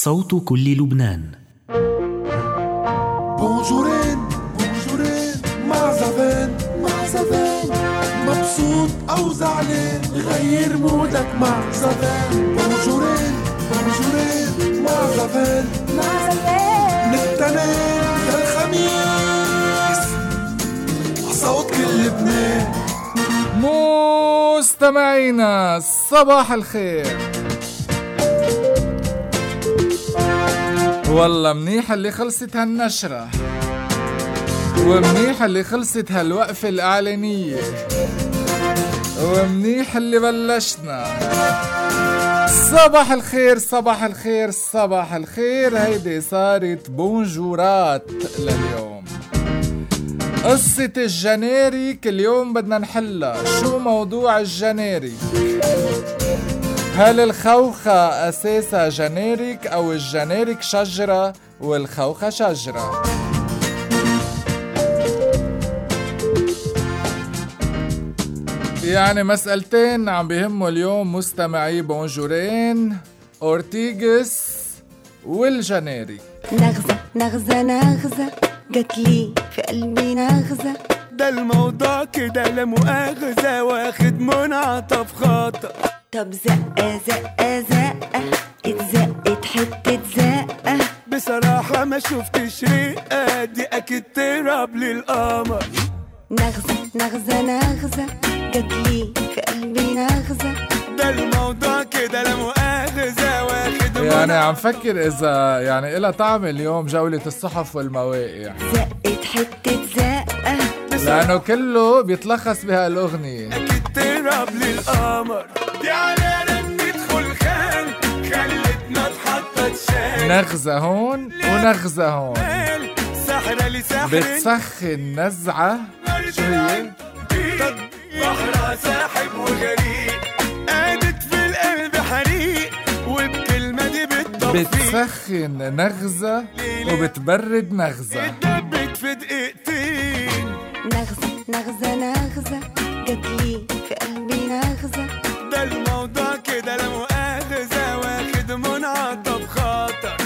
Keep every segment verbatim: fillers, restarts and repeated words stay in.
صوت كل لبنان. بونجورين بونجورين مع زفان مع زفان، مبسوط أو زعلان غير مودك مع زفان. بونجورين بونجورين مع زفان مع زفان، من التنين للخميس صوت كل لبنان. مستمعينا صباح الخير. والله منيح اللي خلصت هالنشرة، ومنيح اللي خلصت هالوقفة الإعلانية، ومنيح اللي بلشنا. صباح الخير صباح الخير صباح الخير. هيدي صارت بونجورات لليوم. قصة الجنيريك اليوم بدنا نحلها. شو موضوع الجنيريك؟ هل الخوخة أساسها جنيريك أو الجنيريك شجرة والخوخة شجرة؟ يعني مسألتين عم بيهموا اليوم مستمعي بونجورين، أورتيغس والجنيريك. نغزة نغزة نغزة قتلي في قلبي نغزة، ده الموضوع كده لا مؤاخذة واخد منعطف خاطر. طب زقة زقة زقة اتزقت حتة زقة، بصراحة ما شفتش رقة دي أكيد تراب للقمر. نغزة نغزة نغزة قتلي في قلبي نغزة، ده الموضوع كده لا مؤاخذة واخد يعني عم فكر إذا يعني إلا تعمل اليوم جولة الصحف والمواقع. زقت حتة زقة لأنه كله بيتلخص بهالأغنية. أكيد تراب للقمر، دي علينا ندخل خان خلتنا اتحطت شان. نغزة هون ونغزة هون، سحرة لسحر بتسخن نزعة. شو هي؟ بحرها ساحب وغريق، قادت في القلب حريق، وبكلمة دي بتطفي. بتسخن نغزة وبتبرد نغزة. اتدبت في دقيقتين. نغزة نغزة نغزة قتلي في قلبي نغزة، ده الموضوع كده لا مؤاخذة واخد منعطف خاطر.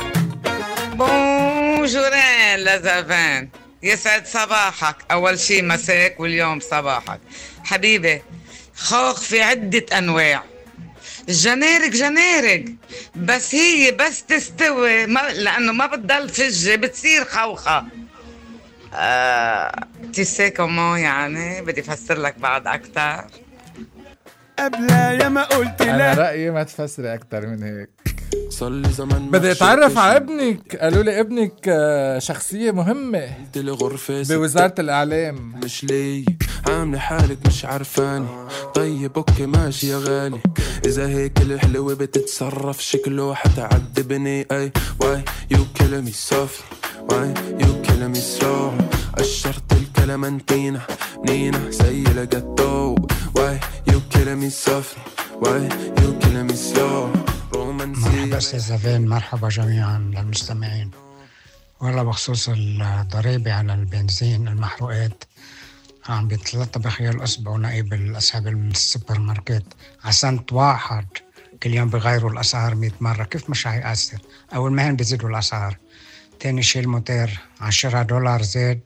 بونجورين لزفان، يسعد صباحك. أول شي مساك واليوم صباحك حبيبي. خوخ في عدة أنواع، جنيرك جنيرك، بس هي بس تستوي ما لأنه ما بتضل فجة بتصير خوخة. آه، تيسي كومون يعني بدي فسر لك بعد أكتر. قبل يا ما قلت أنا لا، رأيي ما تفسري أكتر من هيك. بدي أتعرف على ابنك. قالوا لي ابنك شخصية مهمة بوزارة الإعلام. مش لي عاملة حالك مش عارفاني. طيب اوكي ماشي يا غالي، إذا هيك الحلوة بتتصرف شكله حتعذبني. أي واي يو كلامي صافي، واي يو كلامي سلو. الشرط الكلامنتينا نينا زي لقطو. واي يو كلامي صافي، واي يو كلامي سلو. مرحبا أستاذ زفان، مرحبا جميعا للمستمعين. والله بخصوص الضريبة على البنزين المحروقات عم بيتلطبخ يا الأسبوع نائب الأصحاب من السوبر ماركت على سنت واحد كل يوم بغيروا الأسعار مئة مرة. كيف مش هيأثر؟ أول ما هن بيزيدوا الأسعار. تاني شيء الموتير عشرة دولار زاد،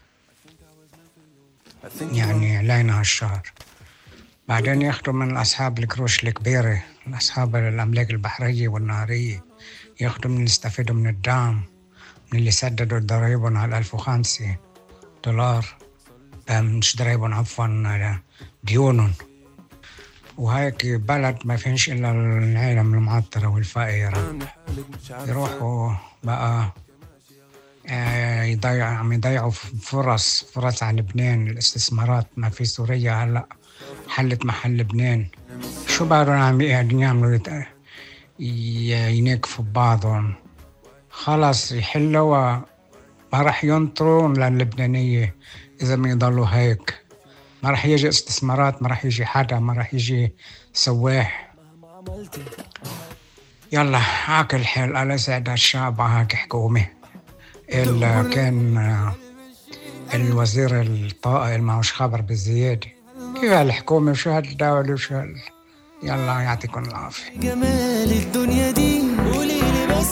يعني علينا هالشهر. بعدين ياخدوا من أصحاب الكروش الكبيرة، أصحاب الأملاك البحرية والنهرية، ياخدوا من اللي استفيدوا من الدعم، من اللي سددوا ضرائبهم على ألف وخمسة دولار، مش ضرائبهم عفوا ديونهم. وهيك بلد ما فينش إلا العالم المعطرة والفقيرة. يروحوا بقى يضيع عم يضيعوا فرص فرص على لبنان. الاستثمارات ما في سوريا هلأ حلت محل لبنان. شو بعدهم عم قاعدين يعملوا ينكفوا ببعضهم؟ خلاص يحلوا ما رح ينطروا للبنانية إذا ما يضلوا هيك. ما رح يجي استثمارات، ما رح يجي حدا، ما رح يجي سواح. يلا هاك الحال. الله يسعد الشعب هاك حكومة. اللي كان الوزير الطائع اللي معهوش خبر بالزيادة. كيف هالحكومة وشو هالدولة وشو هال... يلا يعطيكم العافية. جمال الدنيا دي قولي لي بس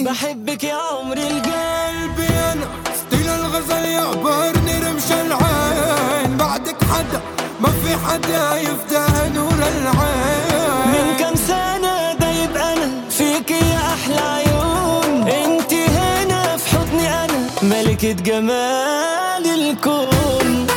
بحبك يا عمري القلب انا ستيل الغزل يعبرني رمش العين بعدك حدا ما في حدا يفتح نور العين من كم سنة دايب انا فيك يا احلى عيون انت هنا في حضني انا ملكة جمال الكون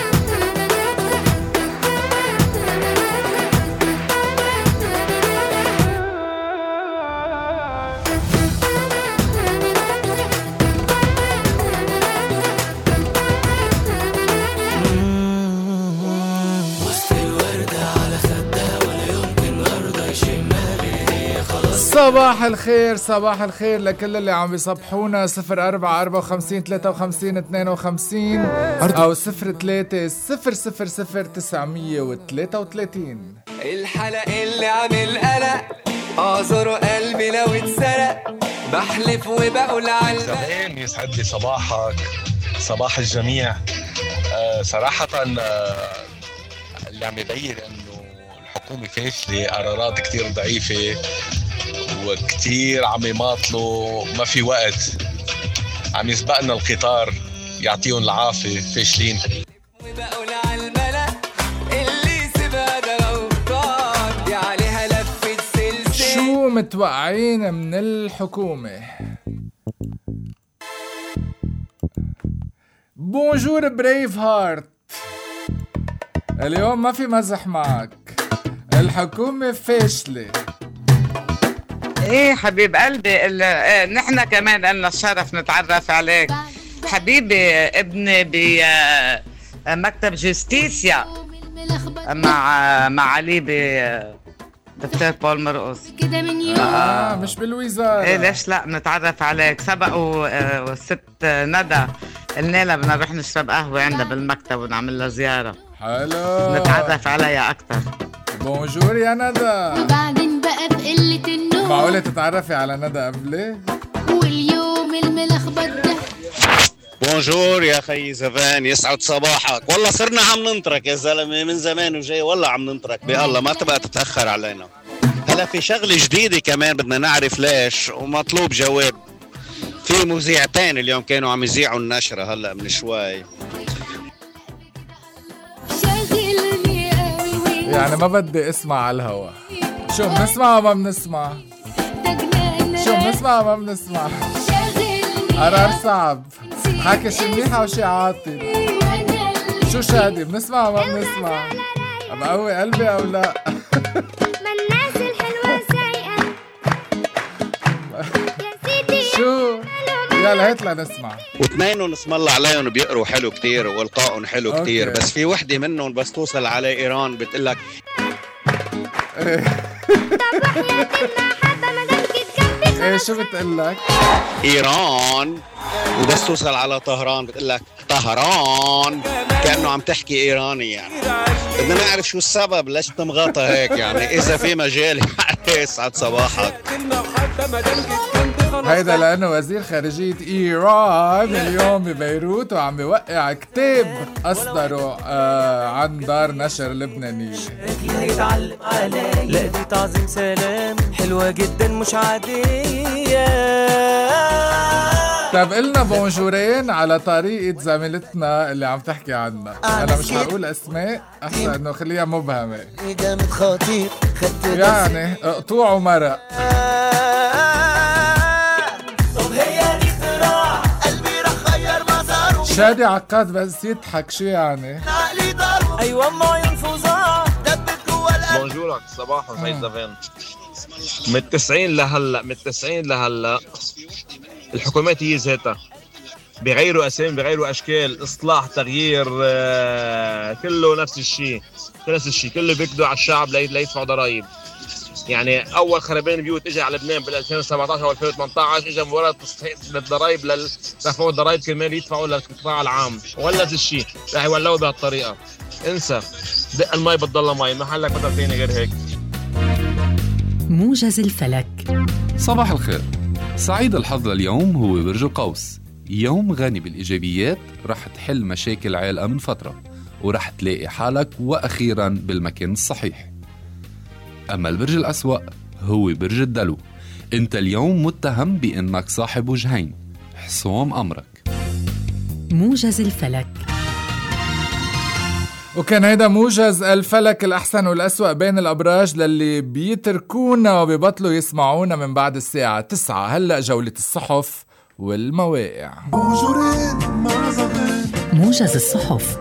صباح الخير صباح الخير لكل اللي عم بيصبحونا. صفر أربعة أربعة وخمسين ثلاثة وخمسين اثنين وخمسين أو صفر ثلاثة صفر صفر صفر تسعمية وثلاثة وثلاثين. الحلق اللي عامل قلق أعذره قلبي لو اتسرق بحلف وبقول على زمان. يسعد لي صباحك صباح الجميع. أه صراحة أه اللي عم يبين إنه الحكومة فاشلة، قرارات كتير ضعيفة وكتير عم يماطلوا، ما في وقت، عم يسبقنا القطار، يعطيهم العافية، فاشلين. وبقول على الملأ اللي سبها ده غلطان دي عليها لفة سلسلة. شو متوقعين من الحكومة؟ بونجور بريف هارت، اليوم ما في مزح معك، الحكومة فاشلة. ايه حبيب قلبي، اه نحن كمان لنا الشرف نتعرف عليك حبيبي. ابني بمكتب جستيسيا مع مع علي دكتور بول مرقص. آه مش بالوزارة. ايه ليش لا نتعرف عليك. سبقوا اه والست ندى قلنا لها بدنا نروح نشرب قهوة عندها بالمكتب ونعمل لها زيارة. حلو نتعرف عليها أكتر. بونجور يا ندى. وبعدين بقى بقلة النوم معقولة تتعرفي على ندى قبلي؟ واليوم الملخبط ده. بونجور يا خي زفان، يسعد صباحك. والله صرنا عم ننطرك يا زلمة من زمان وجاي، والله عم ننطرك بالله، ما تبقى تتأخر علينا. هلا في شغلة جديدة كمان بدنا نعرف ليش ومطلوب جواب. في مذيعتين اليوم كانوا عم يذيعوا النشرة هلا من شوي. يعني ما بدي اسمع على الهوا. شو بنسمع وما بنسمع؟ شو بنسمع وما بنسمع؟ قرار صعب، حكي شي منيحة وشي عاطل. شو شادي بنسمع وما بنسمع؟ بقوي قلبي او لا؟ الناس الحلوة سايقة شو؟ يلا هات لنسمع. واثنينهم اسم الله عليهم بيقروا حلو كتير والقائهم حلو أوكي. كتير، بس في وحدة منهم بس توصل على ايران بتقلك ايه شو بتقلك؟ ايران، وبس توصل على طهران بتقلك طهران، كأنه عم تحكي ايراني. يعني بدنا نعرف شو السبب، ليش تمغطى هيك؟ يعني اذا في مجال يسعد صباحك. هيدا لأنه وزير خارجية إيران اليوم ببيروت وعم بيوقع كتاب أصدره آه عن دار نشر لبنانية. يتعلم علي لا دي تعظيم سلام حلوة جدا مش عادية. طب قلنا بونجورين على طريقة زميلتنا اللي عم تحكي عنها. أنا مش هقول أسماء أحسن إنه خليها مبهمة. جامد خطير يعني قطوع ومرق. شادي عقاد بس يضحك شو يعني؟ ايوه ما ينفوزها دبت جوا القلب. بونجورك صباح وسعيد زفان. من التسعين لهلا من التسعين لهلا الحكومات هي ذاتها بيغيروا اسامي بيغيروا اشكال، اصلاح تغيير آه كله نفس الشيء نفس الشيء كله بيكدوا على الشعب ليدفعوا ضرائب. يعني اول خربان بيوت اجى على لبنان بال ألفين وسبعطعش او ألفين وثمنطعش اجى مباراه تصحيح للضرائب لدفعوا الضرائب كمان يدفعوا للقطاع العام، ولا نفس الشيء راح يولوا بهالطريقه. انسى دق المي بتضل مي، ما حلك بدل ثاني غير هيك. موجز الفلك. صباح الخير. سعيد الحظ اليوم هو برج القوس، يوم غني بالإيجابيات، رح تحل مشاكل عائلة من فترة ورح تلاقي حالك وأخيرا بالمكان الصحيح. أما البرج الأسوأ هو برج الدلو، انت اليوم متهم بانك صاحب وجهين، حسوم امرك. موجز الفلك. وكان هيدا موجز الفلك الأحسن والأسوأ بين الأبراج للي بيتركونا وبيبطلوا يسمعونا من بعد الساعة تسعة. هلأ جولة الصحف والمواقع. موجز الصحف.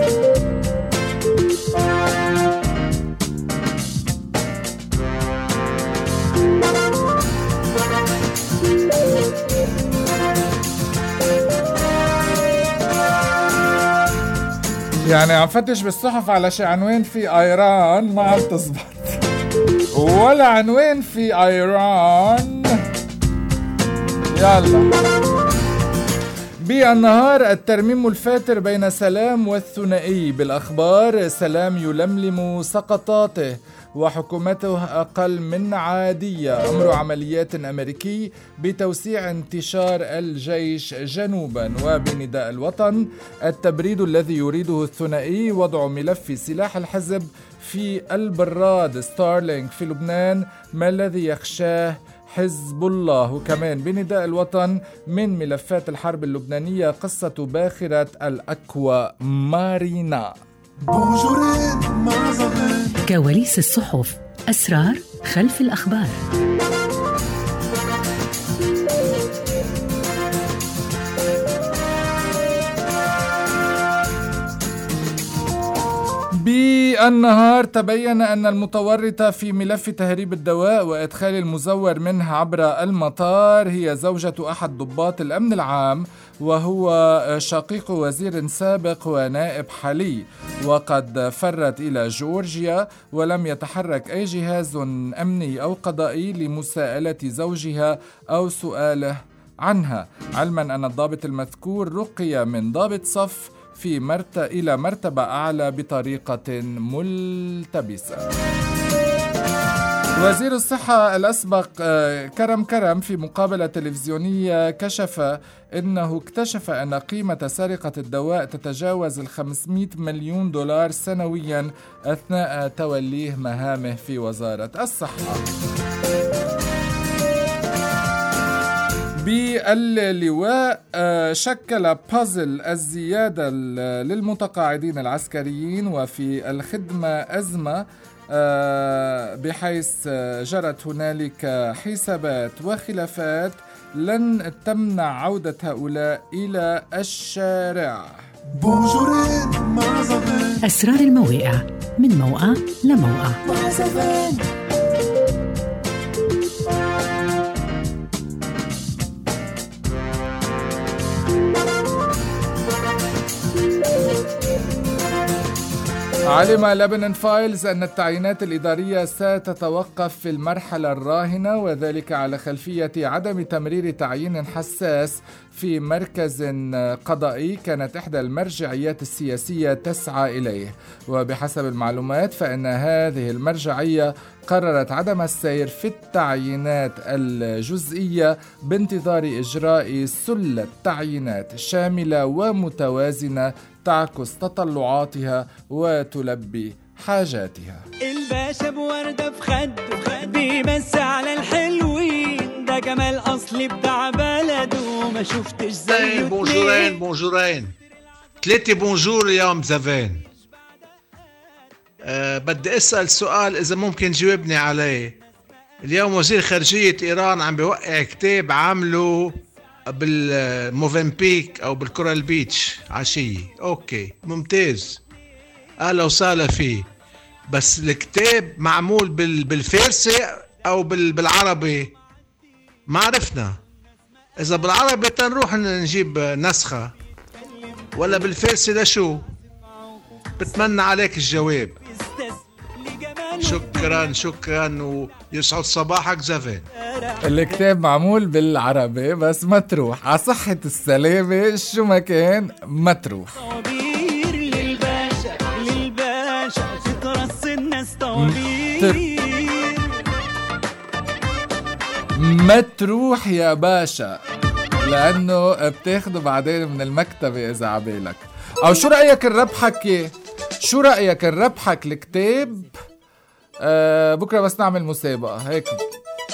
يعني عم فتش بالصحف على شي عنوان في ايران ما عم تزبط، ولا عنوان في ايران. يلا بالنهار الترميم الفاتر بين سلام والثنائي. بالأخبار سلام يلملم سقطاته وحكومته أقل من عادية. أمر عمليات أمريكي بتوسيع انتشار الجيش جنوبا. وبنداء الوطن التبريد الذي يريده الثنائي وضع ملف سلاح الحزب في البراد. ستارلينك في لبنان ما الذي يخشاه حزب الله. وكمان بنداء الوطن من ملفات الحرب اللبنانية قصة باخرة الأكوا مارينا. كواليس الصحف، أسرار خلف الأخبار. بالنهار تبين أن المتورطة في ملف تهريب الدواء وإدخال المزور منه عبر المطار هي زوجة أحد ضباط الأمن العام، وهو شقيق وزير سابق ونائب حالي، وقد فرت إلى جورجيا ولم يتحرك أي جهاز أمني أو قضائي لمساءلة زوجها أو سؤاله عنها، علما أن الضابط المذكور رقي من ضابط صف في مرت... إلى مرتبة أعلى بطريقة ملتبسة. وزير الصحة الأسبق كرم كرم في مقابلة تلفزيونية كشف أنه اكتشف أن قيمة سرقة الدواء تتجاوز الخمسمائة مليون دولار سنويا أثناء توليه مهامه في وزارة الصحة. باللواء شكل بازل الزيادة للمتقاعدين العسكريين وفي الخدمة أزمة، بحيث جرت هنالك حسابات وخلافات لن تمنع عودة هؤلاء إلى الشارع. أسرار المواقع من موقع لموقع. علم لبنان فايلز أن التعيينات الإدارية ستتوقف في المرحلة الراهنة، وذلك على خلفية عدم تمرير تعيين حساس في مركز قضائي كانت إحدى المرجعيات السياسية تسعى إليه. وبحسب المعلومات فإن هذه المرجعية قررت عدم السير في التعيينات الجزئية بانتظار إجراء سلة تعيينات شاملة ومتوازنة تعكس تطلعاتها وتلبي حاجاتها. الباشا بوردة في خد بيمس على الحلوين، ده جمال أصلي بتاع بلده وما شفتش زيه. بونجورين بونجورين ثلاثة بونجور اليوم زفان. أه بدي أسأل سؤال إذا ممكن جاوبني عليه. اليوم وزير خارجية إيران عم بيوقع كتاب عامله بالموفنبيك أو بالكورال بيتش عشية. أوكي ممتاز، أهلا وسهلا فيه، بس الكتاب معمول بالفارسي أو بالعربي؟ ما عرفنا إذا بالعربي تنروح نجيب نسخة ولا بالفارسي لشو. بتمنى عليك الجواب. شكرا شكرا ويسعد صباحك زفان. الكتاب معمول بالعربي بس ما تروح على صحة السلامة شو ما كان ما تروح. طوابير للباشا للباشا تترص الناس طوابير ما تروح يا باشا، لأنه بتاخده بعدين من المكتبة إذا عبالك. أو شو رأيك نربحك شو رأيك نربحك الكتاب؟ آه بكرة بس نعمل مسابقة هيك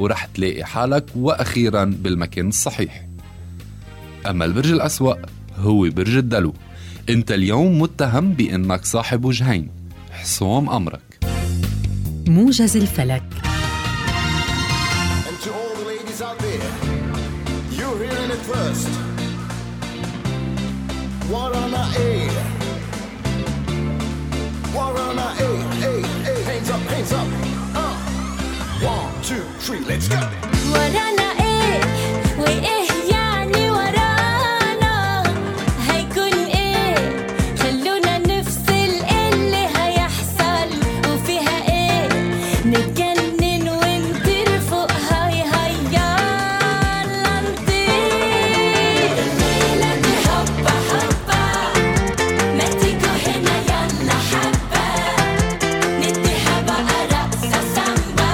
ورح تلاقي حالك وأخيرا بالمكان الصحيح. أما البرج الأسوأ هو برج الدلو. انت اليوم متهم بأنك صاحب وجهين، حسوم أمرك. موجز الفلك. ورانا ايه وايه يعني ورانا هيكون ايه خلونا نفصل اللي هيحصل وفيها ايه نتجنن ونطير فوق هاي هاي يلا نطير الليلة دي حبة حبة ما تيجوا هنا يلا حبة نديها بقى رقصة سامبا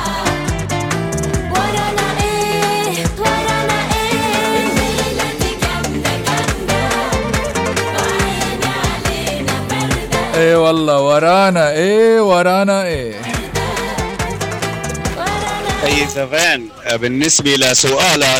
ورانا ايه ورانا ايه الليلة دي جامدة جامدة وعيني علينا باردة ايه والله ورانا ايه ورانا ايه. أي زفان، بالنسبة لسؤالك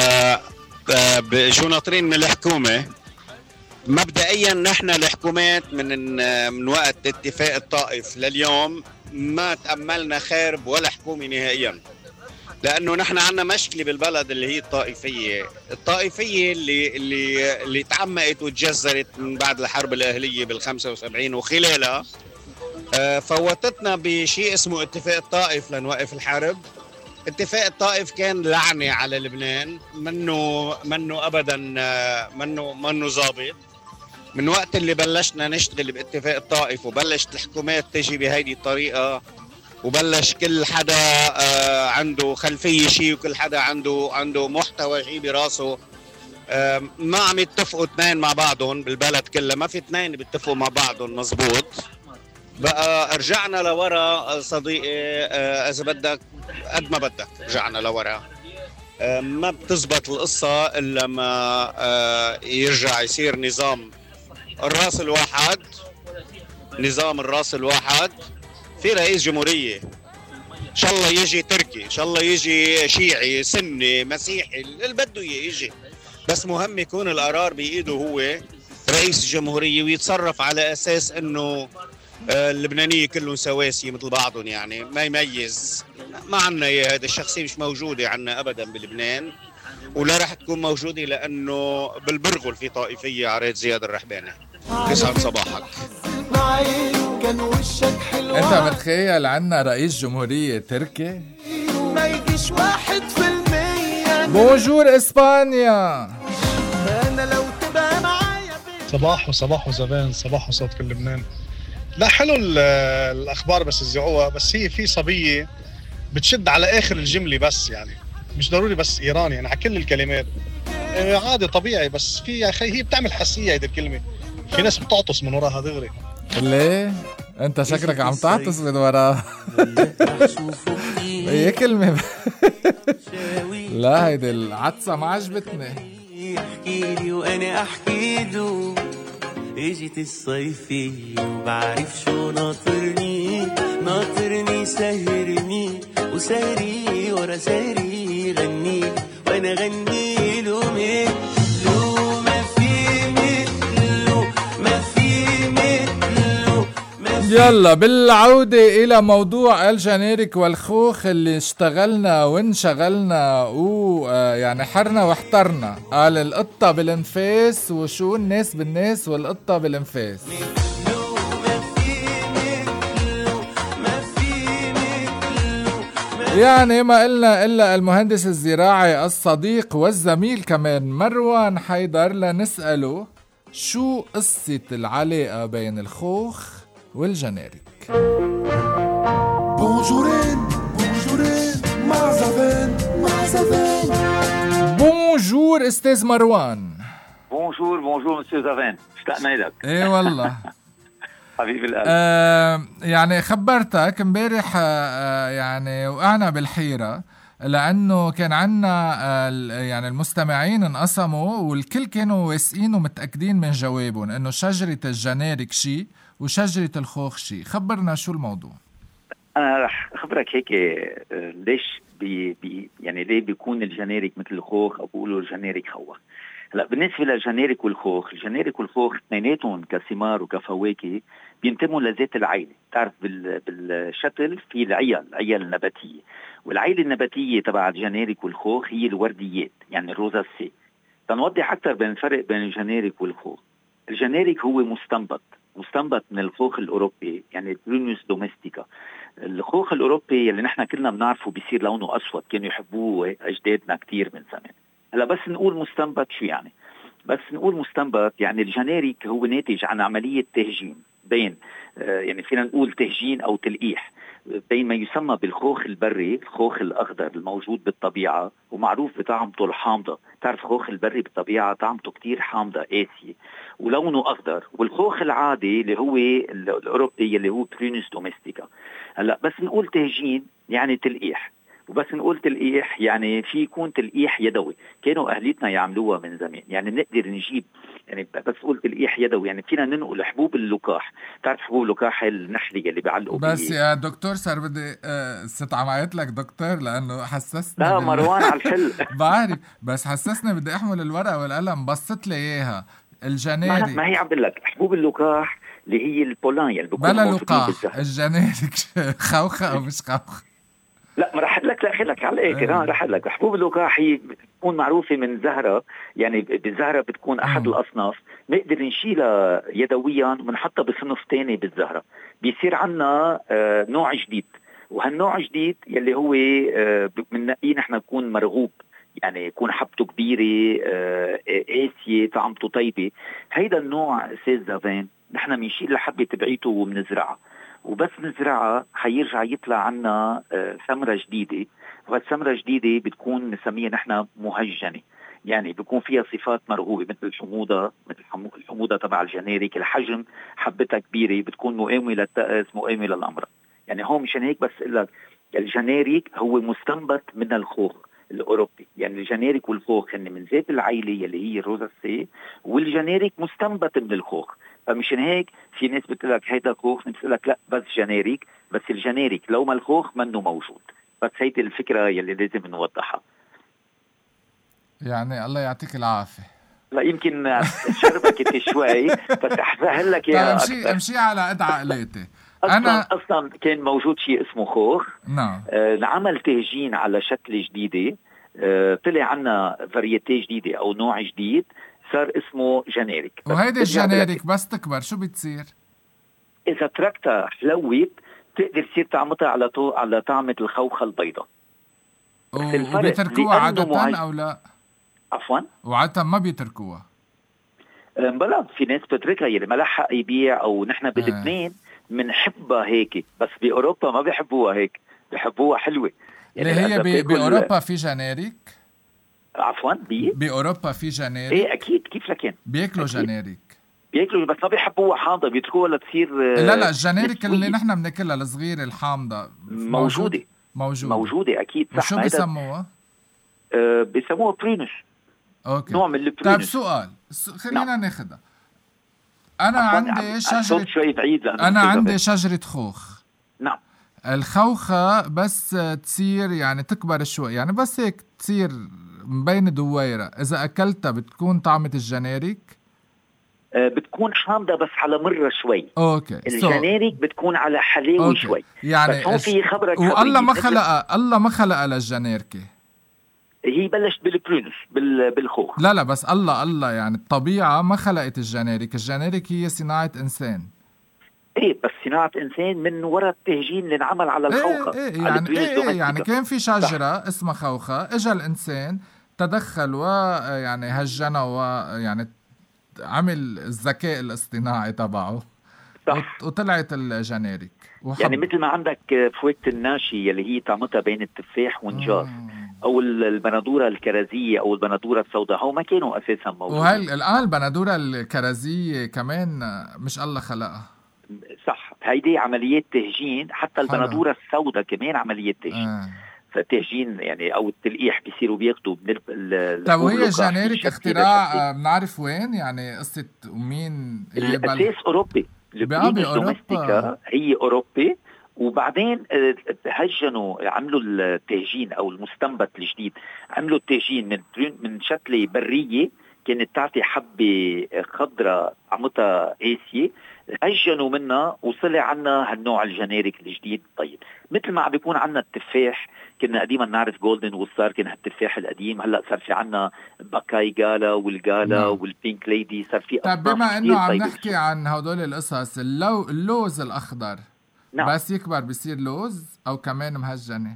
شو ناطرين من الحكومة، مبدئيا نحن الحكومات من من وقت اتفاق الطائف لليوم ما تأملنا خير ولا حكومة نهائيا، لأنه نحن عنا مشكلة بالبلد اللي هي الطائفية الطائفية اللي اللي اللي تعمقت وتجذرت من بعد الحرب الأهلية بالخمسة وسبعين وخلالها فوتتنا بشيء اسمه اتفاق الطائف لنوقف الحرب. اتفاق الطائف كان لعنة على لبنان، منه منه أبدا منه منه ضابط. من وقت اللي بلشنا نشتغل باتفاق الطائف وبلشت الحكومات تجي بهيدي الطريقة وبلش كل حدا عنده خلفية شيء وكل حدا عنده عنده محتوى شيء براسه، ما عم يتفقوا اثنين مع بعضهم بالبلد كله، ما في اثنين بيتفقوا مع بعضهم مزبوط. بقى رجعنا لورا صديقي، اذا بدك قد ما بدك رجعنا لورا، ما بتزبط القصة الا ما يرجع يصير نظام الراس الواحد، نظام الراس الواحد في رئيس جمهورية. ان شاء الله يجي تركي، ان شاء الله يجي شيعي سني مسيحي اللي بده يجي، بس مهم يكون القرار بايده هو رئيس الجمهورية ويتصرف على اساس انه اللبنانية كلهم سواسية مثل بعضهم، يعني ما يميز. ما عنا هذه الشخصية، مش موجودة عنا أبدا بلبنان ولا رح تكون موجودة، لأنه بالبرغل في طائفية عريض زياد الرحباني. يسعد صباحك. انت متخيل عنا رئيس جمهورية تركي؟ ما يجيش واحد في المية. بونجور اسبانيا. انا لو تبقى معايا صباح وصباح وزبان، صباح وصوت كل لبنان. لا حلو الاخبار بس يذيعوها، بس هي في صبيه بتشد على اخر الجمله، بس يعني مش ضروري بس ايراني، يعني على كل الكلمات عادي طبيعي، بس في يا اخي هي بتعمل حساسيه هيدي الكلمه، في ناس بتعطس من وراها دغري. ليه؟ انت شكلك عم تعطس من وراها. هي كلمه. لا هيدي العطسه ما عجبتني. احكي لي وانا احكي له، اجت الصيفية وبعرف شو ناطرني، ناطرني سهرني وسهري ورا سهري غني وانا غني له مثله، ما في مثله ما في مثله. يلا بالعودة إلى موضوع الجنيريك والخوخ اللي اشتغلنا وانشغلنا ويعني حرنا واحترنا. قال القطة بالانفاس وشو الناس بالناس والقطة بالانفاس. يعني ما قلنا إلا المهندس الزراعي الصديق والزميل كمان مروان حيدر لنسأله شو قصة العلاقة بين الخوخ والجنيريك. بونجورين بونجورين مع زفان مع زفان. بونجور استاذ مروان. بونجور بونجور مسيو زفان، اشتقنا لك. ايه والله حبيبي القلب. آه يعني خبرتك امبارح آه يعني وقعنا بالحيرة لأنه كان عنا آه يعني المستمعين انقسموا والكل كانوا واثقين ومتأكدين من جوابهم إنه شجرة الجنيريك شي وشجرة الخوخ شي. خبرنا شو الموضوع. أنا رح أخبرك هيك ليش بي بي يعني ليه بيكون الجنيريك مثل الخوخ أو بيقولوا الجنيريك خوخ. هلا بالنسبة للجنيريك والخوخ، الجنيريك والخوخ اثنيناتهم كثمار وكفواكه بينتموا لذات العائلة. تعرف بال بالشتل في العيال العيال النباتية، والعائلة النباتية تبع الجنيريك والخوخ هي الورديات يعني الروزاسي. تنوضح أكثر بين الفرق بين الجنيريك والخوخ. الجنيريك هو مستنبط مستنبط من الخوخ الأوروبي يعني برونوس دوميستيكا. الخوخ الأوروبي اللي نحن كلنا بنعرفه بيصير لونه أسود، كانوا يحبوه أجدادنا كتير من زمان. هلا بس نقول مستنبط شو يعني؟ بس نقول مستنبط يعني الجنيريك هو ناتج عن عملية تهجين بين آه يعني فينا نقول تهجين أو تلقيح بين ما يسمى بالخوخ البري، الخوخ الأخضر الموجود بالطبيعة ومعروف بطعمته الحامضة. تعرف خوخ البري بالطبيعة طعمته كتير حامضة قاسية ولونه أخضر، والخوخ العادي اللي هو الأوروبي اللي هو برونوس دوميستيكا. هلا بس نقول تهجين يعني تلقيح، وبس نقول تلقيح يعني في يكون تلقيح يدوي، كانوا أهليتنا يعملوها من زمان. يعني نقدر نجيب يعني بس قول تلقيح يدوي يعني فينا ننقل حبوب اللقاح. تعرف حبوب اللقاح النحلية اللي بيعلقوا بس بيه. يا دكتور صار بدي استطعميت لك دكتور لأنه حسسني لا بال... مروان على الحل بعرف بس حسسني بدي أحمل الورقة والقلم بسط لي إياها. الجنيريك ما هي عبد لك حبوب اللقاح اللي هي البولان يعني بلا لقاح. الجنيريك خوخة أو مش خوخة؟ لا ما رح لك لا خلك على الاخر. اه رح لك حبوب اللقاح هي بتكون معروفه من زهره، يعني بالزهره بتكون احد م. الاصناف نقدر نشيلها يدويا ونحطها بصنف تاني بالزهره، بيصير عنا آه نوع جديد. وهالنوع جديد يلي هو آه بننقيه نحن نكون مرغوب، يعني يكون حبته كبيره آه قاسيه طعمته طيبه. هيدا النوع استاذ زافين نحن بنشيل الحبه تبعيته وبنزرعها، وبس نزرعها حيرجع يطلع عنا ثمرة جديدة. والثمرة الجديدة بتكون نسميها نحن مهجنة، يعني بيكون فيها صفات مرغوبة مثل الحموضة، مثل الحموضة تبع الجنيريك، الحجم حبتها كبيرة، بتكون مقاومة للتأس مقاومة للأمراض. يعني هو مشان هيك بس إقول لك الجنيريك هو مستنبط من الخوخ الأوروبي. يعني الجنيريك والخوخ هن من ذات العائلة اللي هي الروزاسي، والجنيريك مستنبط من الخوخ. فمشان هيك في ناس بتقول لك هيدا خوخ، ناس بتقول لك لا بس جنيريك. بس الجنيريك لو ما الخوخ منه موجود. بس هيدي الفكرة يلي لازم نوضحها. يعني الله يعطيك العافية. لا يمكن شربكت شوي بس أحسهل لك يا امشي امشي على قد عقليتي. أصلاً أنا أصلا كان موجود شيء اسمه خوخ. نعم. آه نعمل تهجين على شكل جديدة، آه طلع عنا فاريتي جديدة أو نوع جديد صار اسمه جنيريك. وهيدا الجنيريك بس تكبر شو بتصير؟ إذا تركتها حلوت تقدر تصير طعمتها على طو... على طعمة الخوخة البيضاء. وبيتركوها عادة معج... أو لا؟ عفوا؟ وعادة ما بيتركوها؟ بلا في ناس بتتركها يلي ما لحق يبيع، أو نحن بلبنان منحبها هيك، بس بأوروبا ما بيحبوها هيك، بيحبوها حلوة. يعني هي ب... بأوروبا في جنيريك؟ عفوا بي بأوروبا في جنيريك؟ ايه أكيد. كيف لكن بياكلوا جنيريك؟ بياكلوا بس ما بيحبوها حامضة، بيتركوها لتصير. لا لا الجنيريك اللي نحن بناكلها الصغيرة الحامضة موجودة موجودة موجودة أكيد. صح. وشو بيسموها؟ آه بيسموها برونوس. أوكي. نوع من البرونوس. طيب سؤال خلينا نعم. ناخدها. أنا عندي شجرة شوي بعيد أنا عندي شجرة خوخ. نعم. الخوخة بس تصير يعني تكبر شوي، يعني بس هيك تصير مبين دويرة، إذا أكلتها بتكون طعمة الجنيريك؟ أه بتكون حامضة بس على مرة شوي. أوكي. الجنيريك so. بتكون على حلاوة أوكي. شوي. يعني بس هون في خبرك والله ما خلق الله ما خلق للجنيركة. هي بلشت بالبرونس بال... بالخوخ. لا لا بس الله الله يعني الطبيعة ما خلقت الجنيريك، الجنيريك هي صناعة إنسان. ايه بس صناعة انسان من وراء التهجين اللي انعمل على الخوخة. ايه, إيه يعني ايه, إيه يعني كان في شجرة صح. اسمها خوخة، اجا الانسان تدخل ويعني هجنها ويعني عمل الذكاء الاصطناعي تبعه صح. وطلعت الجنيريك. يعني مثل ما عندك فويكة الناشي اللي هي طعمتها بين التفاح والنجار او البندورة الكرزية او البندورة السوداء، هو ما كانوا اساسا موجودين. وهل الان البندورة الكرزية كمان مش الله خلقها. صح. هيدي عمليات تهجين، حتى البندورة السوداء كمان عملية تهجين. آه. فالتهجين يعني او التلقيح بيصيروا بياخدوا من ال. طب وهي جنيريك اختراع بنعرف وين يعني قصة ومين الاساس اوروبي. البرونوس دوميستيكا هي اوروبي، وبعدين آه، هجنوا عملوا التهجين او المستنبت الجديد، عملوا التهجين من من شتله بريه كانت تعطي حبه خضراء عمتها قاسيه، هجنوا منها وصلع عنا هالنوع الجنيريك الجديد. طيب مثل ما عم بيكون عنا التفاح، كنا قديما نعرف جولدن والصار كان هالتفاح القديم، هلا صار في عنا باكاي جالا والجالا نعم. والبينك ليدي، صار في طيب أصناف بما كتير انه عم طيبة. نحكي عن هدول القصص، اللو... اللوز الاخضر نعم. بس يكبر بصير لوز او كمان مهجنه؟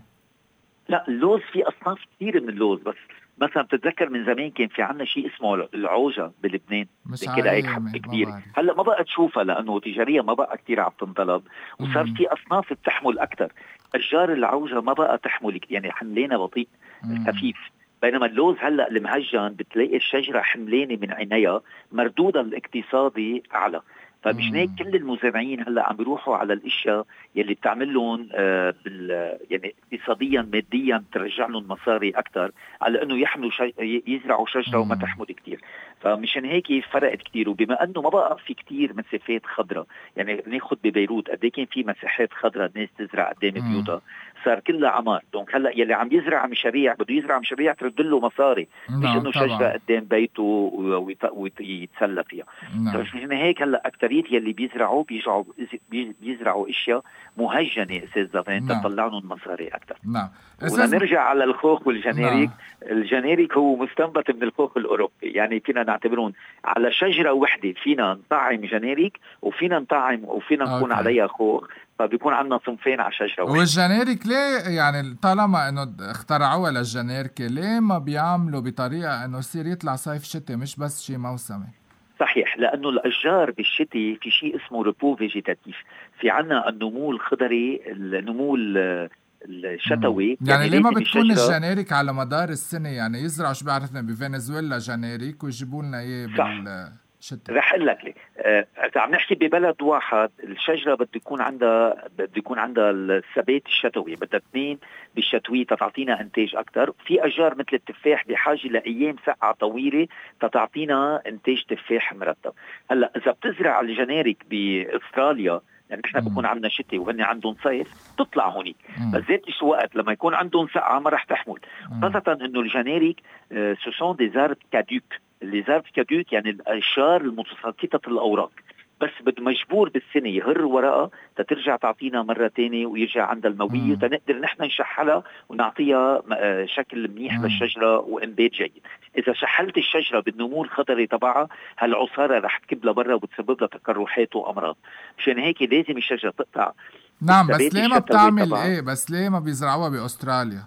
لا اللوز في اصناف كثير من اللوز، بس مثلا بتتذكر من زمان كان في عنا شيء اسمه العوجة بلبنان، مش كده هيك عارف، حب ما كبير، بعرف. هلا ما بقى تشوفها لانه تجاريا ما بقى كثير عم تنطلب، وصار مم. في اصناف بتحمل اكثر. اشجار العوجة ما بقى تحمل كت- يعني حملانه بطيء خفيف، بينما اللوز هلا المهجن بتلاقي الشجره حملانه من عينيها، مردودها الاقتصادي اعلى. فمشان هيك كل المزارعين هلا عم بيروحوا على الاشياء يلي بتعمل لهم آه بال يعني اقتصاديا ماديا بترجع لهم مصاري اكثر، على انه يحملوا شج... يزرعوا شجره وما تحمل كثير. فمشان هيك فرقت كثير. وبما انه ما بقى في كثير مسافات خضراء، يعني ناخذ ببيروت قد ايه كان في مساحات خضراء الناس تزرع قدام بيوتها، صار كلها عمار. دونك هلا يلي عم يزرع مشاريع بده يزرع مشاريع ترد له مصاري، مش نعم انه طبعاً. شجره قدام بيته ويت- ويتسلى فيها. نعم. فمشان هيك هلا اكثريه يلي بيزرعوا بيزرعوا بيزرعوا اشياء مهجنه اساس زمان نعم. تطلع لهم مصاري اكثر. نعم. ونرجع على الخوخ والجنيريك. نعم. الجنيريك هو مستنبت من الخوخ الاوروبي، يعني فينا نعتبرون على شجره وحده فينا نطعم جنيريك وفينا نطعم وفينا نكون أوكي. عليها خوخ، فبيكون عندنا صنفين على شجره واحده. والجنيريك ليه يعني طالما انه اخترعوها للجنيركة، ليه ما بيعملوا بطريقة انه يصير يطلع صيف شتي مش بس شي موسمي؟ صحيح، لأنه الأشجار بالشتي في شيء اسمه ريبو فيجيتاتيف، في عنا النمو الخضري، النمو ال- الشتوي. يعني ليه ما لازم بتكون الشجرة- الجنيريك على مدار السنة؟ يعني يزرعوا شو بعرفنا بفنزويلا جنيريك ويجيبوا لنا اياه بالشتاء. رح اقول لك ليه. آه، اذا عم نحكي ببلد واحد، الشجره بده يكون عندها بده يكون عندها الثبات الشتوي، بدها اثنين بالشتوي تتعطينا انتاج اكثر. في اشجار مثل التفاح بحاجه لايام سقعه طويله تتعطينا انتاج تفاح مرتب. هلا اذا بتزرع الجنيريك باستراليا، يعني نحن بكون عندنا شتاء وهن عندهم صيف، تطلع هونيك، بس ذات الوقت لما يكون عندهم سقعه ما رح تحمل. خاصه انه الجنيريك سوسون دي زارب كادوك. اللي زارب كادوك يعني الاشجار المتساقطه الاوراق، بس بده مجبور بالسنه يهر ورقه تترجع تعطينا مره تانية ويرجع عندها المويه تنقدر نحن نشحلها ونعطيها آه، شكل منيح للشجره وانبات جيد. اذا شحلت الشجره بالنمو الخضري تبعها، هالعصاره رح تكب لبرا وبتسبب لها تقرحات وامراض. مشان هيك لازم الشجره تقطع. نعم، بس الثبات ليه ما الشتوي بتعمل تبعها. ايه بس ليه ما بيزرعوها باستراليا؟